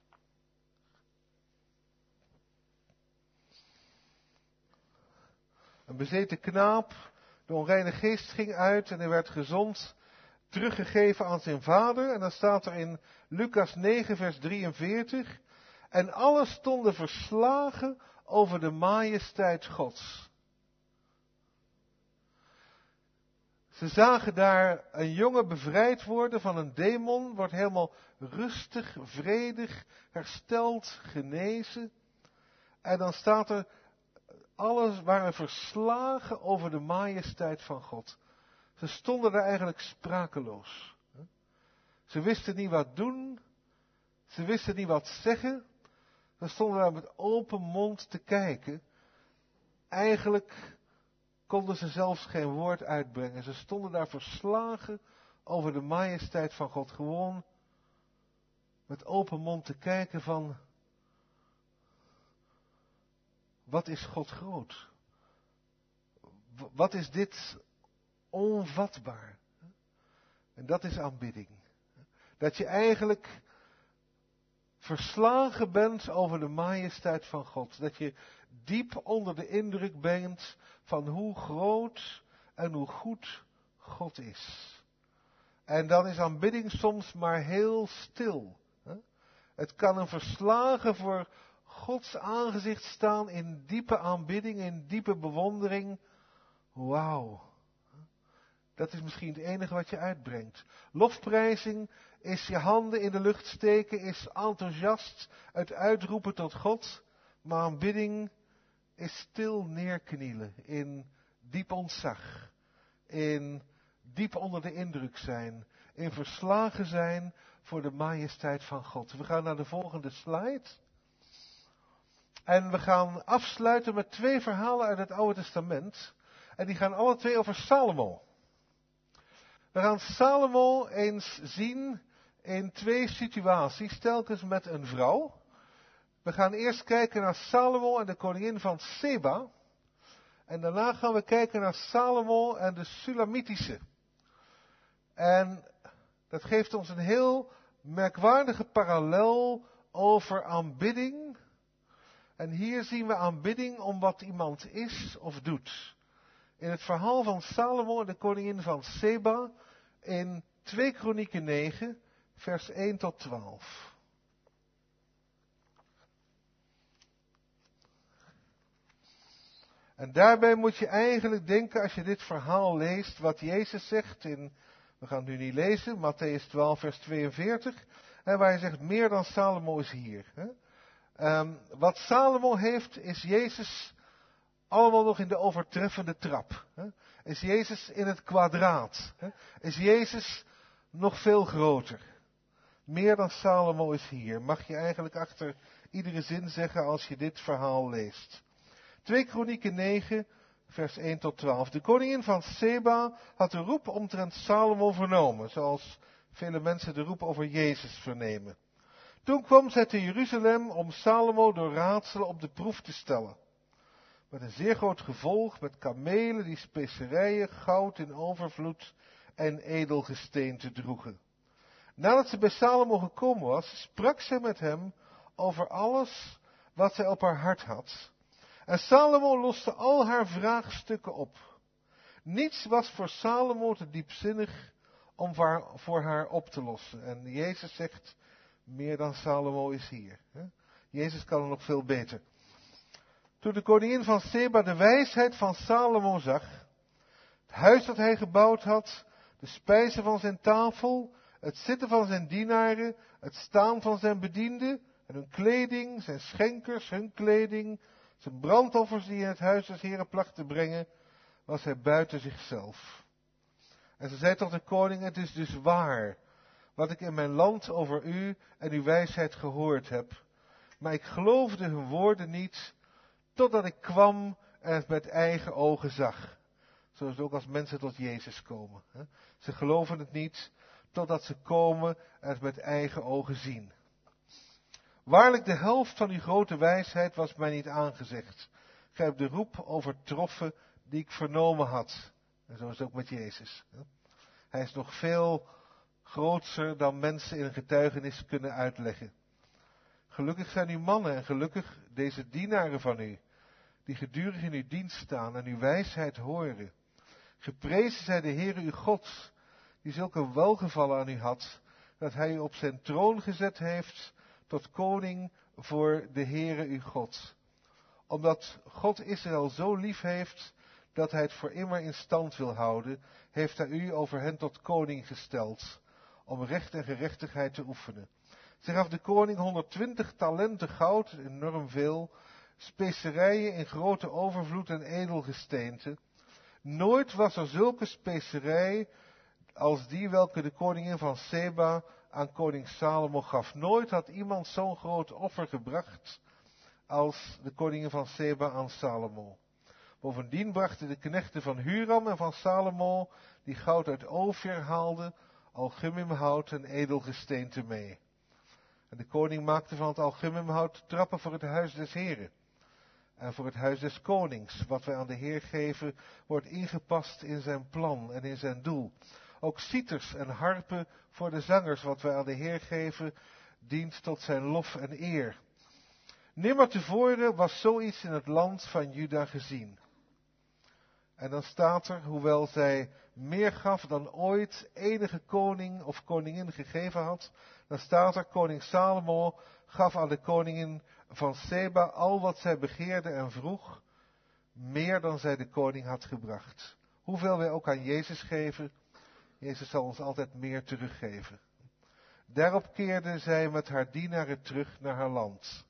Een bezeten knaap, de onreine geest ging uit en hij werd gezond teruggegeven aan zijn vader. En dan staat er in Lucas 9 vers 43. En allen stonden verslagen over de majesteit Gods. Ze zagen daar een jongen bevrijd worden van een demon, wordt helemaal rustig, vredig, hersteld, genezen. En dan staat er, alles waren verslagen over de majesteit van God. Ze stonden daar eigenlijk sprakeloos. Ze wisten niet wat doen, ze wisten niet wat zeggen. Ze stonden daar met open mond te kijken. Eigenlijk konden ze zelfs geen woord uitbrengen. Ze stonden daar verslagen over de majesteit van God. Gewoon met open mond te kijken van, wat is God groot? Wat is dit onvatbaar? En dat is aanbidding. Dat je eigenlijk verslagen bent over de majesteit van God. Dat je diep onder de indruk bent van hoe groot en hoe goed God is. En dan is aanbidding soms maar heel stil. Het kan een verslagen voor Gods aangezicht staan in diepe aanbidding, in diepe bewondering. Wauw. Dat is misschien het enige wat je uitbrengt. Lofprijzing is je handen in de lucht steken, is enthousiast het uitroepen tot God. Maar aanbidding is stil neerknielen in diep ontzag. In diep onder de indruk zijn. In verslagen zijn voor de majesteit van God. We gaan naar de volgende slide. En we gaan afsluiten met 2 verhalen uit het Oude Testament. En die gaan alle 2 over Salomo. We gaan Salomo eens zien in 2 situaties, telkens met een vrouw. We gaan eerst kijken naar Salomo en de koningin van Seba. En daarna gaan we kijken naar Salomo en de Sulamitische. En dat geeft ons een heel merkwaardige parallel over aanbidding. En hier zien we aanbidding om wat iemand is of doet. In het verhaal van Salomo en de koningin van Seba in 2 Kronieken 9, vers 1 tot 12. En daarbij moet je eigenlijk denken, als je dit verhaal leest, wat Jezus zegt in, we gaan het nu niet lezen, Matthäus 12, vers 42, waar hij zegt, meer dan Salomo is hier. Wat Salomo heeft, is Jezus allemaal nog in de overtreffende trap. Is Jezus in het kwadraat. Is Jezus nog veel groter. Meer dan Salomo is hier. Mag je eigenlijk achter iedere zin zeggen als je dit verhaal leest. 2 Kronieken 9, vers 1 tot 12. De koningin van Seba had de roep omtrent Salomo vernomen. Zoals vele mensen de roep over Jezus vernemen. Toen kwam zij te Jeruzalem om Salomo door raadselen op de proef te stellen. Met een zeer groot gevolg, met kamelen die specerijen, goud in overvloed en edelgesteente droegen. Nadat ze bij Salomo gekomen was, sprak zij met hem over alles wat zij op haar hart had. En Salomo loste al haar vraagstukken op. Niets was voor Salomo te diepzinnig om voor haar op te lossen. En Jezus zegt, meer dan Salomo is hier. Jezus kan er nog veel beter. Toen de koningin van Seba de wijsheid van Salomo zag, het huis dat hij gebouwd had, de spijzen van zijn tafel, het zitten van zijn dienaren, het staan van zijn bedienden en hun kleding, zijn schenkers, hun kleding, zijn brandoffers die in het huis des Heren placht te brengen, was hij buiten zichzelf. En ze zei tot de koning, het is dus waar, wat ik in mijn land over u en uw wijsheid gehoord heb. Maar ik geloofde hun woorden niet, totdat ik kwam en het met eigen ogen zag. Zo is het ook als mensen tot Jezus komen. Hè? Ze geloven het niet, totdat ze komen en het met eigen ogen zien. Waarlijk, de helft van uw grote wijsheid was mij niet aangezegd. Gij hebt de roep overtroffen die ik vernomen had. En zo is het ook met Jezus. Hè? Hij is nog veel groter dan mensen in een getuigenis kunnen uitleggen. Gelukkig zijn uw mannen en gelukkig deze dienaren van u, die gedurig in uw dienst staan en uw wijsheid horen. Geprezen zij de Heere uw God, die zulke welgevallen aan u had, dat hij u op zijn troon gezet heeft tot koning voor de Heere uw God. Omdat God Israël zo lief heeft, dat hij het voor immer in stand wil houden, heeft hij u over hen tot koning gesteld, om recht en gerechtigheid te oefenen. Zij gaf de koning 120 talenten goud, enorm veel, specerijen in grote overvloed en edelgesteente. Nooit was er zulke specerij als die welke de koningin van Seba aan koning Salomo gaf. Nooit had iemand zo'n groot offer gebracht als de koningin van Seba aan Salomo. Bovendien brachten de knechten van Huram en van Salomo, die goud uit Ofir haalden, algumimhout en edelgesteente mee. En de koning maakte van het algumimhout trappen voor het huis des Heren. En voor het huis des konings, wat wij aan de Heer geven, wordt ingepast in zijn plan en in zijn doel. Ook citers en harpen voor de zangers, wat wij aan de Heer geven, dient tot zijn lof en eer. Nimmer tevoren was zoiets in het land van Juda gezien. En dan staat er, hoewel zij meer gaf dan ooit enige koning of koningin gegeven had, dan staat er, koning Salomo gaf aan de koningin van Seba al wat zij begeerde en vroeg, meer dan zij de koning had gebracht. Hoeveel wij ook aan Jezus geven, Jezus zal ons altijd meer teruggeven. Daarop keerde zij met haar dienaren terug naar haar land.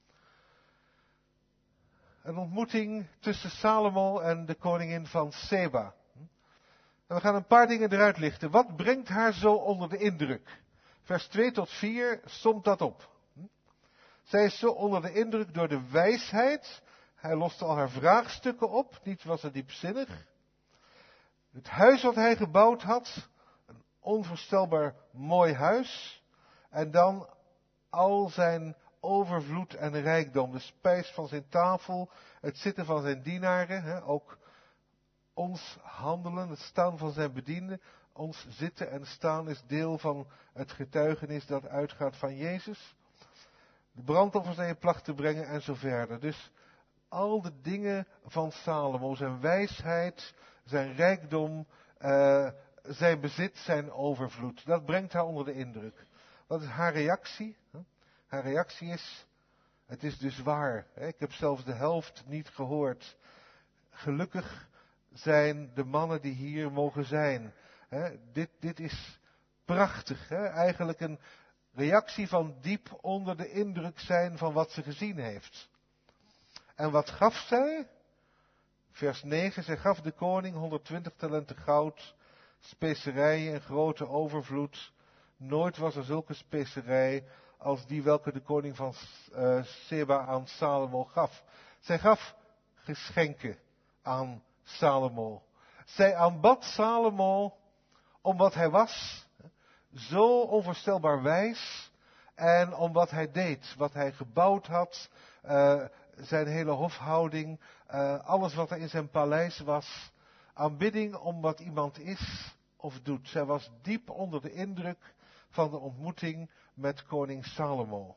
Een ontmoeting tussen Salomo en de koningin van Seba. En we gaan een paar dingen eruit lichten. Wat brengt haar zo onder de indruk? Vers 2 tot 4 somt dat op. Zij is zo onder de indruk door de wijsheid. Hij lost al haar vraagstukken op. Niet was het diepzinnig. Het huis wat hij gebouwd had. Een onvoorstelbaar mooi huis. En dan al zijn overvloed en rijkdom. De spijs van zijn tafel. Het zitten van zijn dienaren. Ook ons handelen. Het staan van zijn bedienden. Ons zitten en staan is deel van het getuigenis dat uitgaat van Jezus. De brandoffers naar je placht te brengen en zo verder. Dus al de dingen van Salomo, zijn wijsheid, zijn rijkdom, zijn bezit, zijn overvloed. Dat brengt haar onder de indruk. Wat is haar reactie? Haar reactie is, het is dus waar. Ik heb zelfs de helft niet gehoord. Gelukkig zijn de mannen die hier mogen zijn. Dit is prachtig. Eigenlijk een reactie van diep onder de indruk zijn van wat ze gezien heeft. En wat gaf zij? Vers 9, zij gaf de koning 120 talenten goud, specerijen in grote overvloed. Nooit was er zulke specerij als die welke de koning van Seba aan Salomo gaf. Zij gaf geschenken aan Salomo. Zij aanbad Salomo om wat hij was, zo onvoorstelbaar wijs, en om wat hij deed, wat hij gebouwd had, zijn hele hofhouding, alles wat er in zijn paleis was. Aanbidding om wat iemand is of doet. Zij was diep onder de indruk van de ontmoeting met koning Salomo.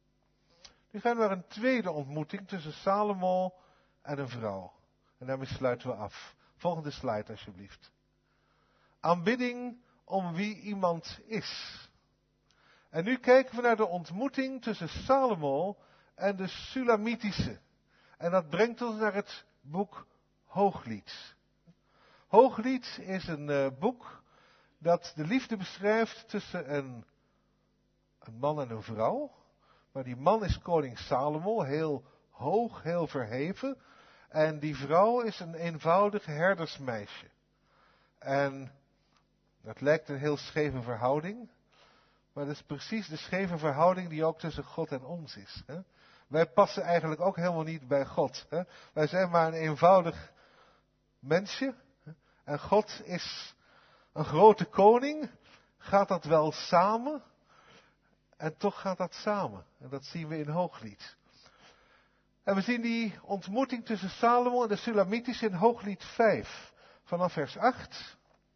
Nu gaan we naar een tweede ontmoeting tussen Salomo en een vrouw. En daarmee sluiten we af. Volgende slide alsjeblieft. Aanbidding om wie iemand is. En nu kijken we naar de ontmoeting tussen Salomo en de Sulamitische. En dat brengt ons naar het boek Hooglied. Hooglied is een boek dat de liefde beschrijft tussen een man en een vrouw. Maar die man is koning Salomo, heel hoog, heel verheven. En die vrouw is een eenvoudig herdersmeisje. En dat lijkt een heel scheve verhouding. Maar dat is precies de scheve verhouding die ook tussen God en ons is. Hè? Wij passen eigenlijk ook helemaal niet bij God. Hè? Wij zijn maar een eenvoudig mensje. En God is een grote koning. Gaat dat wel samen? En toch gaat dat samen. En dat zien we in Hooglied. En we zien die ontmoeting tussen Salomo en de Sulamitische in Hooglied 5. Vanaf vers 8.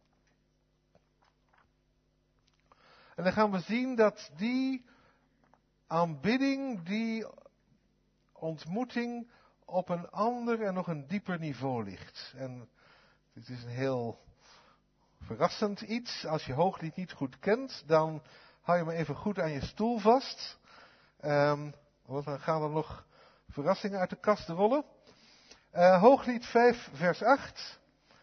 En dan gaan we zien dat die aanbidding, die ontmoeting op een ander en nog een dieper niveau ligt. En dit is een heel verrassend iets. Als je Hooglied niet goed kent, dan hou je maar even goed aan je stoel vast. Want dan gaan er nog verrassingen uit de kast rollen. Hooglied 5 vers 8.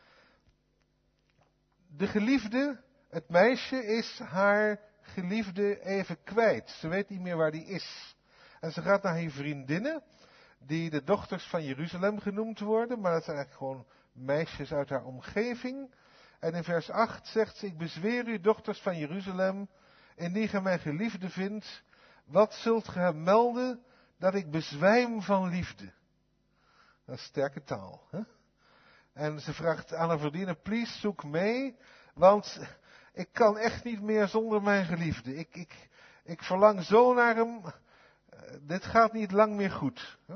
De geliefde, het meisje, is haar geliefde even kwijt. Ze weet niet meer waar die is. En ze gaat naar haar vriendinnen, die de dochters van Jeruzalem genoemd worden. Maar dat zijn eigenlijk gewoon meisjes uit haar omgeving. En in vers 8 zegt ze, ik bezweer u, dochters van Jeruzalem, indien gij mijn geliefde vindt, wat zult ge hem melden, dat ik bezwijm van liefde. Dat is sterke taal. Hè? En ze vraagt aan haar vriendin, please zoek mee, want ik kan echt niet meer zonder mijn geliefde. Ik verlang zo naar hem, dit gaat niet lang meer goed. Hè?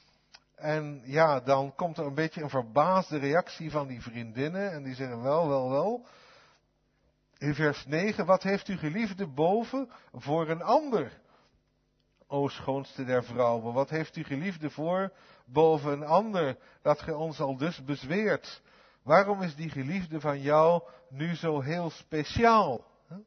En ja, dan komt er een beetje een verbaasde reactie van die vriendinnen, en die zeggen wel. In vers 9, wat heeft uw geliefde boven voor een ander? O schoonste der vrouwen, wat heeft uw geliefde voor boven een ander, dat gij ons al dus bezweert? Waarom is die geliefde van jou nu zo heel speciaal?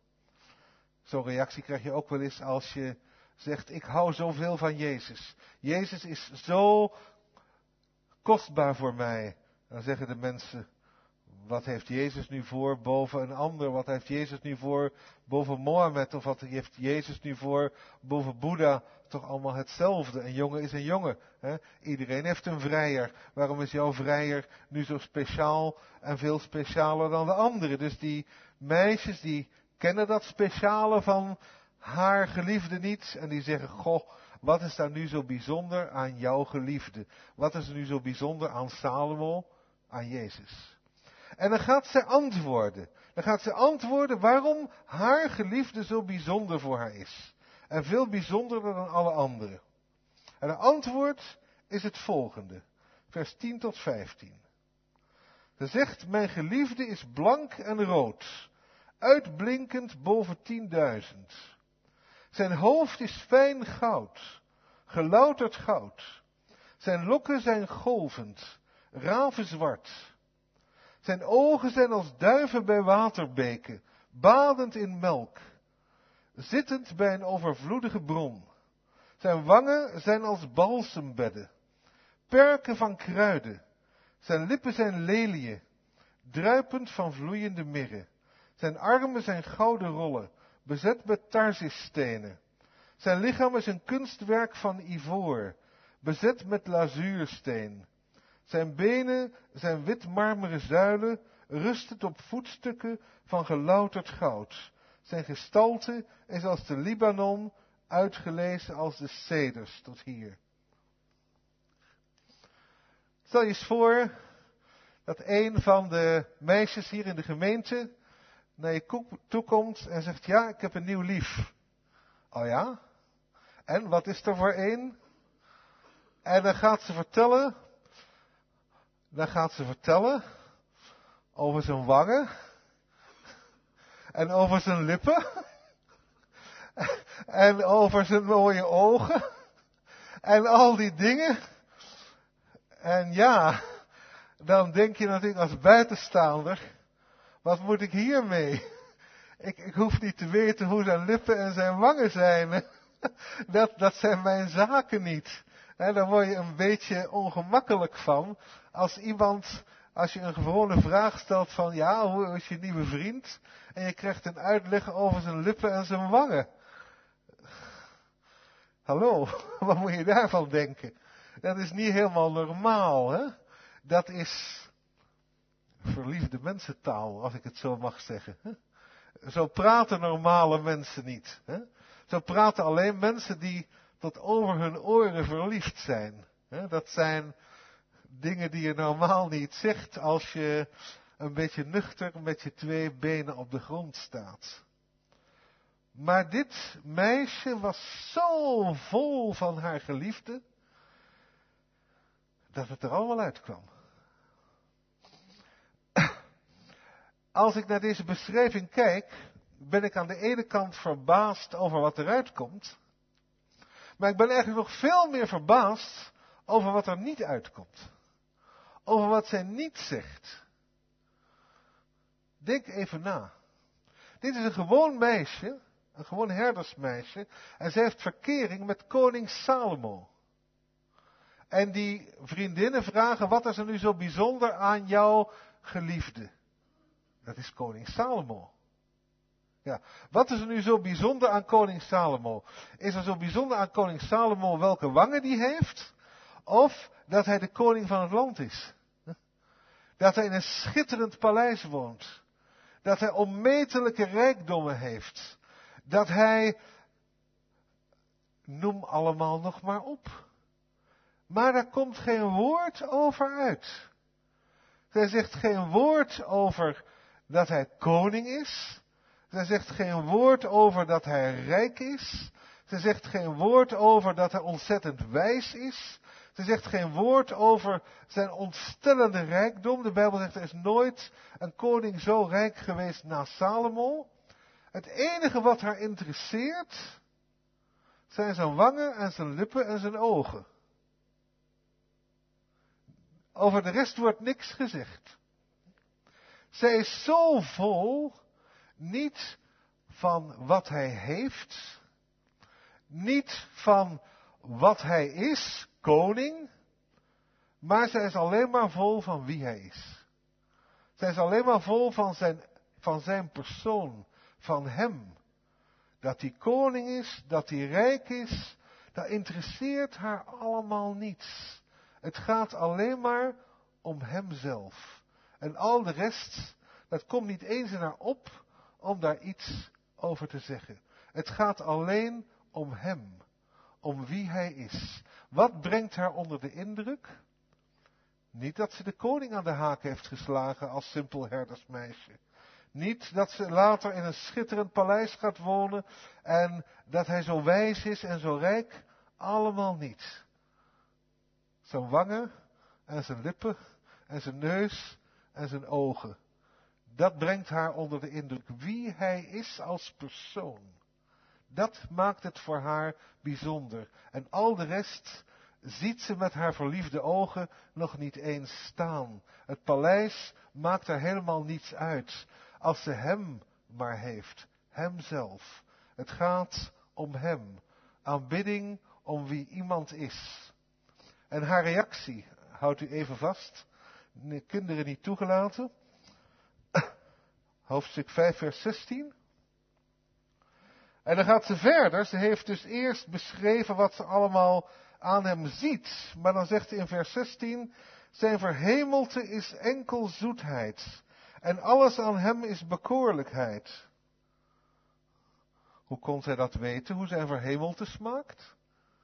Zo'n reactie krijg je ook wel eens als je zegt, ik hou zoveel van Jezus. Jezus is zo kostbaar voor mij. Dan zeggen de mensen, wat heeft Jezus nu voor boven een ander? Wat heeft Jezus nu voor boven Mohammed? Of wat heeft Jezus nu voor boven Boeddha? Toch allemaal hetzelfde. Een jongen is een jongen. Hè? Iedereen heeft een vrijer. Waarom is jouw vrijer nu zo speciaal en veel specialer dan de anderen? Dus die meisjes die kennen dat speciale van haar geliefde niet. En die zeggen, goh, wat is daar nu zo bijzonder aan jouw geliefde? Wat is er nu zo bijzonder aan Salomo, aan Jezus? En dan gaat ze antwoorden. Dan gaat ze antwoorden waarom haar geliefde zo bijzonder voor haar is. En veel bijzonderder dan alle anderen. En de antwoord is het volgende. Vers 10 tot 15. Ze zegt, mijn geliefde is blank en rood. Uitblinkend boven 10.000. Zijn hoofd is fijn goud. Gelouterd goud. Zijn lokken zijn golvend. Ravenzwart. Zijn ogen zijn als duiven bij waterbeken, badend in melk, zittend bij een overvloedige bron. Zijn wangen zijn als balsembedden, perken van kruiden. Zijn lippen zijn leliën, druipend van vloeiende mirre. Zijn armen zijn gouden rollen, bezet met tarsisstenen. Zijn lichaam is een kunstwerk van ivoor, bezet met lazuursteen. Zijn benen zijn wit marmeren zuilen, rustend op voetstukken van gelouterd goud. Zijn gestalte is als de Libanon, uitgelezen als de ceders tot hier. Stel je eens voor dat een van de meisjes hier in de gemeente naar je toe komt en zegt, ja, ik heb een nieuw lief. Oh ja? En wat is er voor een? En dan gaat ze vertellen over zijn wangen en over zijn lippen en over zijn mooie ogen en al die dingen. En ja, dan denk je natuurlijk als buitenstaander, wat moet ik hiermee? Ik hoef niet te weten hoe zijn lippen en zijn wangen zijn. Dat zijn mijn zaken niet. Daar word je een beetje ongemakkelijk van als je een gewone vraag stelt van, ja, hoe is je nieuwe vriend? En je krijgt een uitleg over zijn lippen en zijn wangen. Hallo, wat moet je daarvan denken? Dat is niet helemaal normaal, hè? Dat is verliefde mensentaal, als ik het zo mag zeggen. Zo praten normale mensen niet. Zo praten alleen mensen die tot over hun oren verliefd zijn. Dat zijn dingen die je normaal niet zegt als je een beetje nuchter met je 2 benen op de grond staat. Maar dit meisje was zo vol van haar geliefde, dat het er allemaal uitkwam. Als ik naar deze beschrijving kijk, ben ik aan de ene kant verbaasd over wat eruit komt. Maar ik ben eigenlijk nog veel meer verbaasd over wat er niet uitkomt. Over wat zij niet zegt. Denk even na. Dit is een gewoon meisje, een gewoon herdersmeisje. En zij heeft verkering met koning Salomo. En die vriendinnen vragen, wat is er nu zo bijzonder aan jouw geliefde? Dat is koning Salomo. Ja, wat is er nu zo bijzonder aan koning Salomo? Is er zo bijzonder aan koning Salomo welke wangen die heeft? Of dat hij de koning van het land is? Dat hij in een schitterend paleis woont? Dat hij onmetelijke rijkdommen heeft? Dat hij, noem allemaal nog maar op. Maar daar komt geen woord over uit. Zij zegt geen woord over dat hij koning is. Zij zegt geen woord over dat hij rijk is. Zij zegt geen woord over dat hij ontzettend wijs is. Zij zegt geen woord over zijn ontstellende rijkdom. De Bijbel zegt er is nooit een koning zo rijk geweest na Salomo. Het enige wat haar interesseert zijn zijn wangen en zijn lippen en zijn ogen. Over de rest wordt niks gezegd. Zij is zo vol, niet van wat hij heeft, niet van wat hij is, koning, maar zij is alleen maar vol van wie hij is. Zij is alleen maar vol van zijn persoon, van hem. Dat hij koning is, dat hij rijk is, dat interesseert haar allemaal niets. Het gaat alleen maar om hemzelf. En al de rest, dat komt niet eens in haar op om daar iets over te zeggen. Het gaat alleen om hem. Om wie hij is. Wat brengt haar onder de indruk? Niet dat ze de koning aan de haak heeft geslagen als simpel herdersmeisje. Niet dat ze later in een schitterend paleis gaat wonen en dat hij zo wijs is en zo rijk. Allemaal niet. Zijn wangen en zijn lippen en zijn neus en zijn ogen. Dat brengt haar onder de indruk. Wie hij is als persoon. Dat maakt het voor haar bijzonder. En al de rest ziet ze met haar verliefde ogen nog niet eens staan. Het paleis maakt er helemaal niets uit. Als ze hem maar heeft. Hemzelf. Het gaat om hem. Aanbidding om wie iemand is. En haar reactie, houdt u even vast. Kinderen niet toegelaten. Hoofdstuk 5 vers 16. En dan gaat ze verder. Ze heeft dus eerst beschreven wat ze allemaal aan hem ziet. Maar dan zegt ze in vers 16. Zijn verhemelte is enkel zoetheid. En alles aan hem is bekoorlijkheid. Hoe kon zij dat weten? Hoe zijn verhemelte smaakt?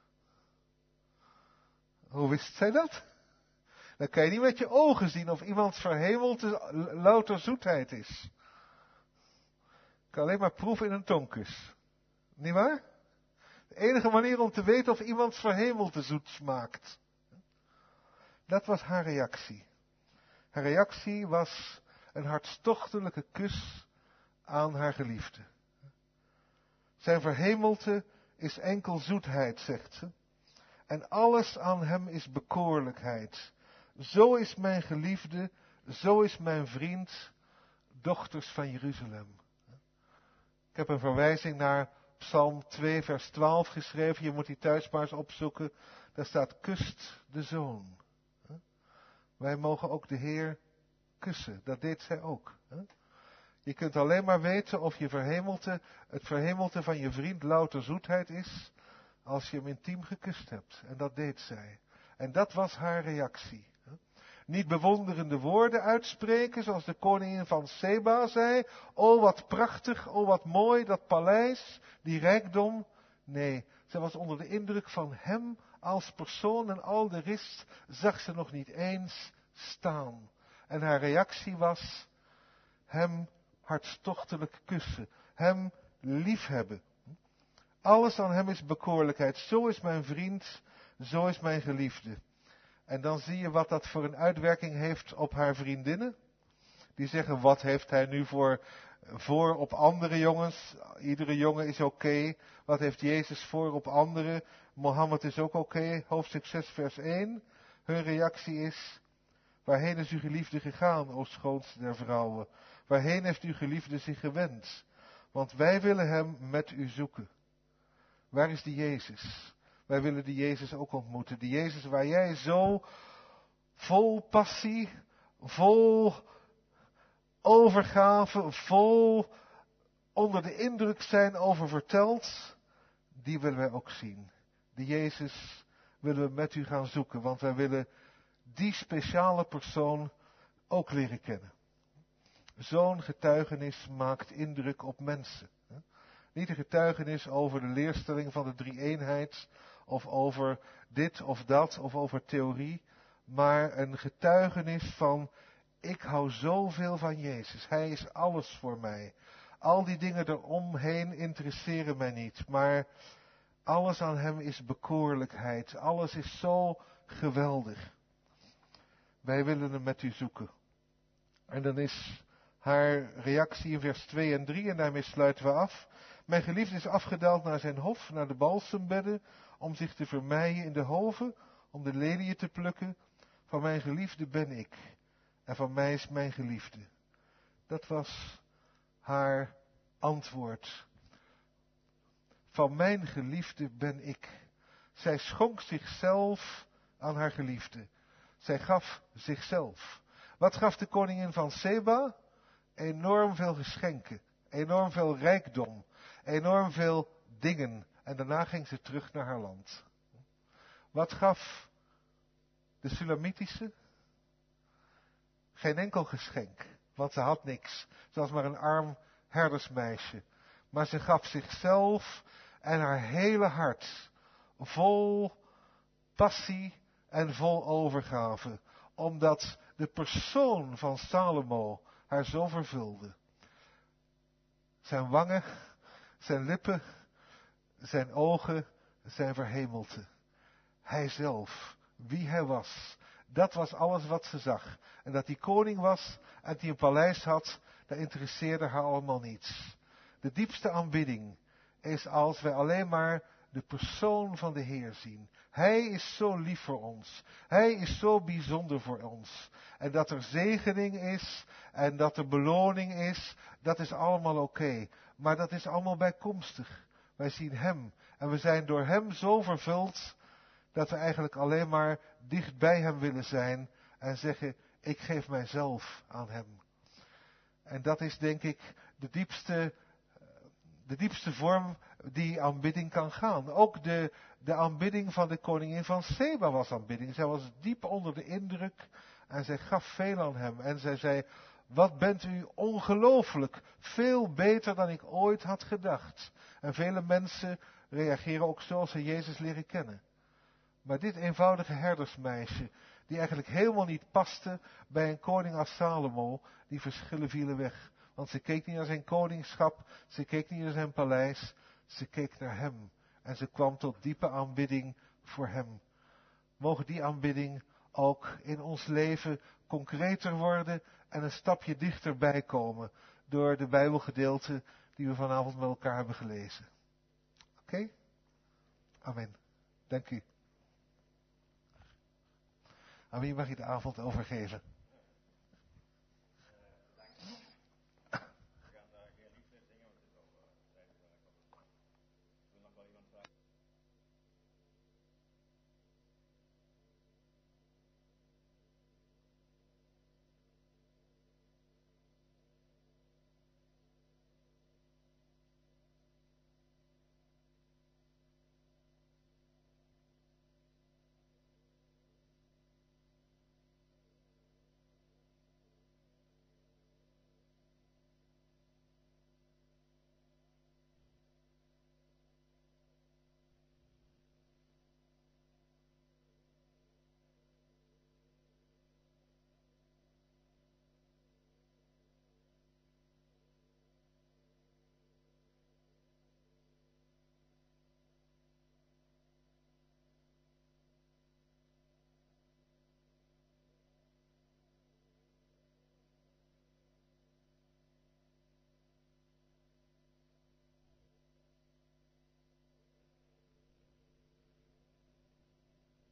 Hoe wist zij dat? Dan kan je niet met je ogen zien of iemands verhemelte louter zoetheid is. Je kan alleen maar proeven in een tongkus. Niet waar? De enige manier om te weten of iemands verhemelte zoet smaakt. Dat was haar reactie. Haar reactie was een hartstochtelijke kus aan haar geliefde. Zijn verhemelte is enkel zoetheid, zegt ze. En alles aan hem is bekoorlijkheid. Zo is mijn geliefde, zo is mijn vriend, dochters van Jeruzalem. Ik heb een verwijzing naar Psalm 2 vers 12 geschreven. Je moet die thuis maar eens opzoeken. Daar staat kust de Zoon. Wij mogen ook de Heer kussen. Dat deed zij ook. Je kunt alleen maar weten of je het verhemelte van je vriend louter zoetheid is, als je hem intiem gekust hebt. En dat deed zij. En dat was haar reactie. Niet bewonderende woorden uitspreken, zoals de koningin van Seba zei. Oh, wat prachtig, oh, wat mooi, dat paleis, die rijkdom. Nee, zij was onder de indruk van hem als persoon en al de rest zag ze nog niet eens staan. En haar reactie was hem hartstochtelijk kussen, hem liefhebben. Alles aan hem is bekoorlijkheid. Zo is mijn vriend, zo is mijn geliefde. En dan zie je wat dat voor een uitwerking heeft op haar vriendinnen. Die zeggen, wat heeft hij nu voor op andere jongens? Iedere jongen is oké. Wat heeft Jezus voor op anderen? Mohammed is ook oké. Hoofdstuk 6 vers 1. Hun reactie is, waarheen is uw geliefde gegaan, o schoonste der vrouwen? Waarheen heeft uw geliefde zich gewend? Want wij willen hem met u zoeken. Waar is die Jezus? Wij willen die Jezus ook ontmoeten. Die Jezus waar jij zo vol passie, vol overgave, vol onder de indruk zijn over vertelt. Die willen wij ook zien. Die Jezus willen we met u gaan zoeken. Want wij willen die speciale persoon ook leren kennen. Zo'n getuigenis maakt indruk op mensen. Niet een getuigenis over de leerstelling van de drie-eenheid, of over dit of dat, of over theorie, maar een getuigenis van, ik hou zoveel van Jezus, Hij is alles voor mij. Al die dingen eromheen interesseren mij niet, maar alles aan Hem is bekoorlijkheid, alles is zo geweldig. Wij willen Hem met u zoeken. En dan is haar reactie in vers 2 en 3, en daarmee sluiten we af. Mijn geliefde is afgedaald naar zijn hof, naar de balsembedden, om zich te vermeien in de hoven, om de leliën te plukken. Van mijn geliefde ben ik, en van mij is mijn geliefde. Dat was haar antwoord. Van mijn geliefde ben ik. Zij schonk zichzelf aan haar geliefde. Zij gaf zichzelf. Wat gaf de koningin van Seba? Enorm veel geschenken, enorm veel rijkdom, enorm veel dingen. En daarna ging ze terug naar haar land. Wat gaf de Sulamitische? Geen enkel geschenk, want ze had niks. Ze was maar een arm herdersmeisje. Maar ze gaf zichzelf en haar hele hart vol passie en vol overgave. Omdat de persoon van Salomo haar zo vervulde. Zijn wangen, zijn lippen, zijn ogen, zijn verhemelte. Hij zelf, wie hij was. Dat was alles wat ze zag. En dat hij koning was en dat hij een paleis had, dat interesseerde haar allemaal niets. De diepste aanbidding is als wij alleen maar de persoon van de Heer zien. Hij is zo lief voor ons. Hij is zo bijzonder voor ons. En dat er zegening is en dat er beloning is, dat is allemaal oké. Maar dat is allemaal bijkomstig. Wij zien Hem en we zijn door Hem zo vervuld dat we eigenlijk alleen maar dicht bij Hem willen zijn en zeggen, ik geef mijzelf aan Hem. En dat is denk ik de diepste vorm die aanbidding kan gaan. Ook de aanbidding van de koningin van Seba was aanbidding. Zij was diep onder de indruk en zij gaf veel aan hem. En zij zei, wat bent u ongelooflijk, veel beter dan ik ooit had gedacht. En vele mensen reageren ook zo als ze Jezus leren kennen. Maar dit eenvoudige herdersmeisje, die eigenlijk helemaal niet paste bij een koning als Salomo, die verschillen vielen weg. Want ze keek niet naar zijn koningschap, ze keek niet naar zijn paleis, ze keek naar hem. En ze kwam tot diepe aanbidding voor hem. Mogen die aanbidding ook in ons leven concreter worden en een stapje dichterbij komen door de Bijbelgedeelte die we vanavond met elkaar hebben gelezen. Oké? Amen. Dank u. Aan wie mag ik de avond overgeven?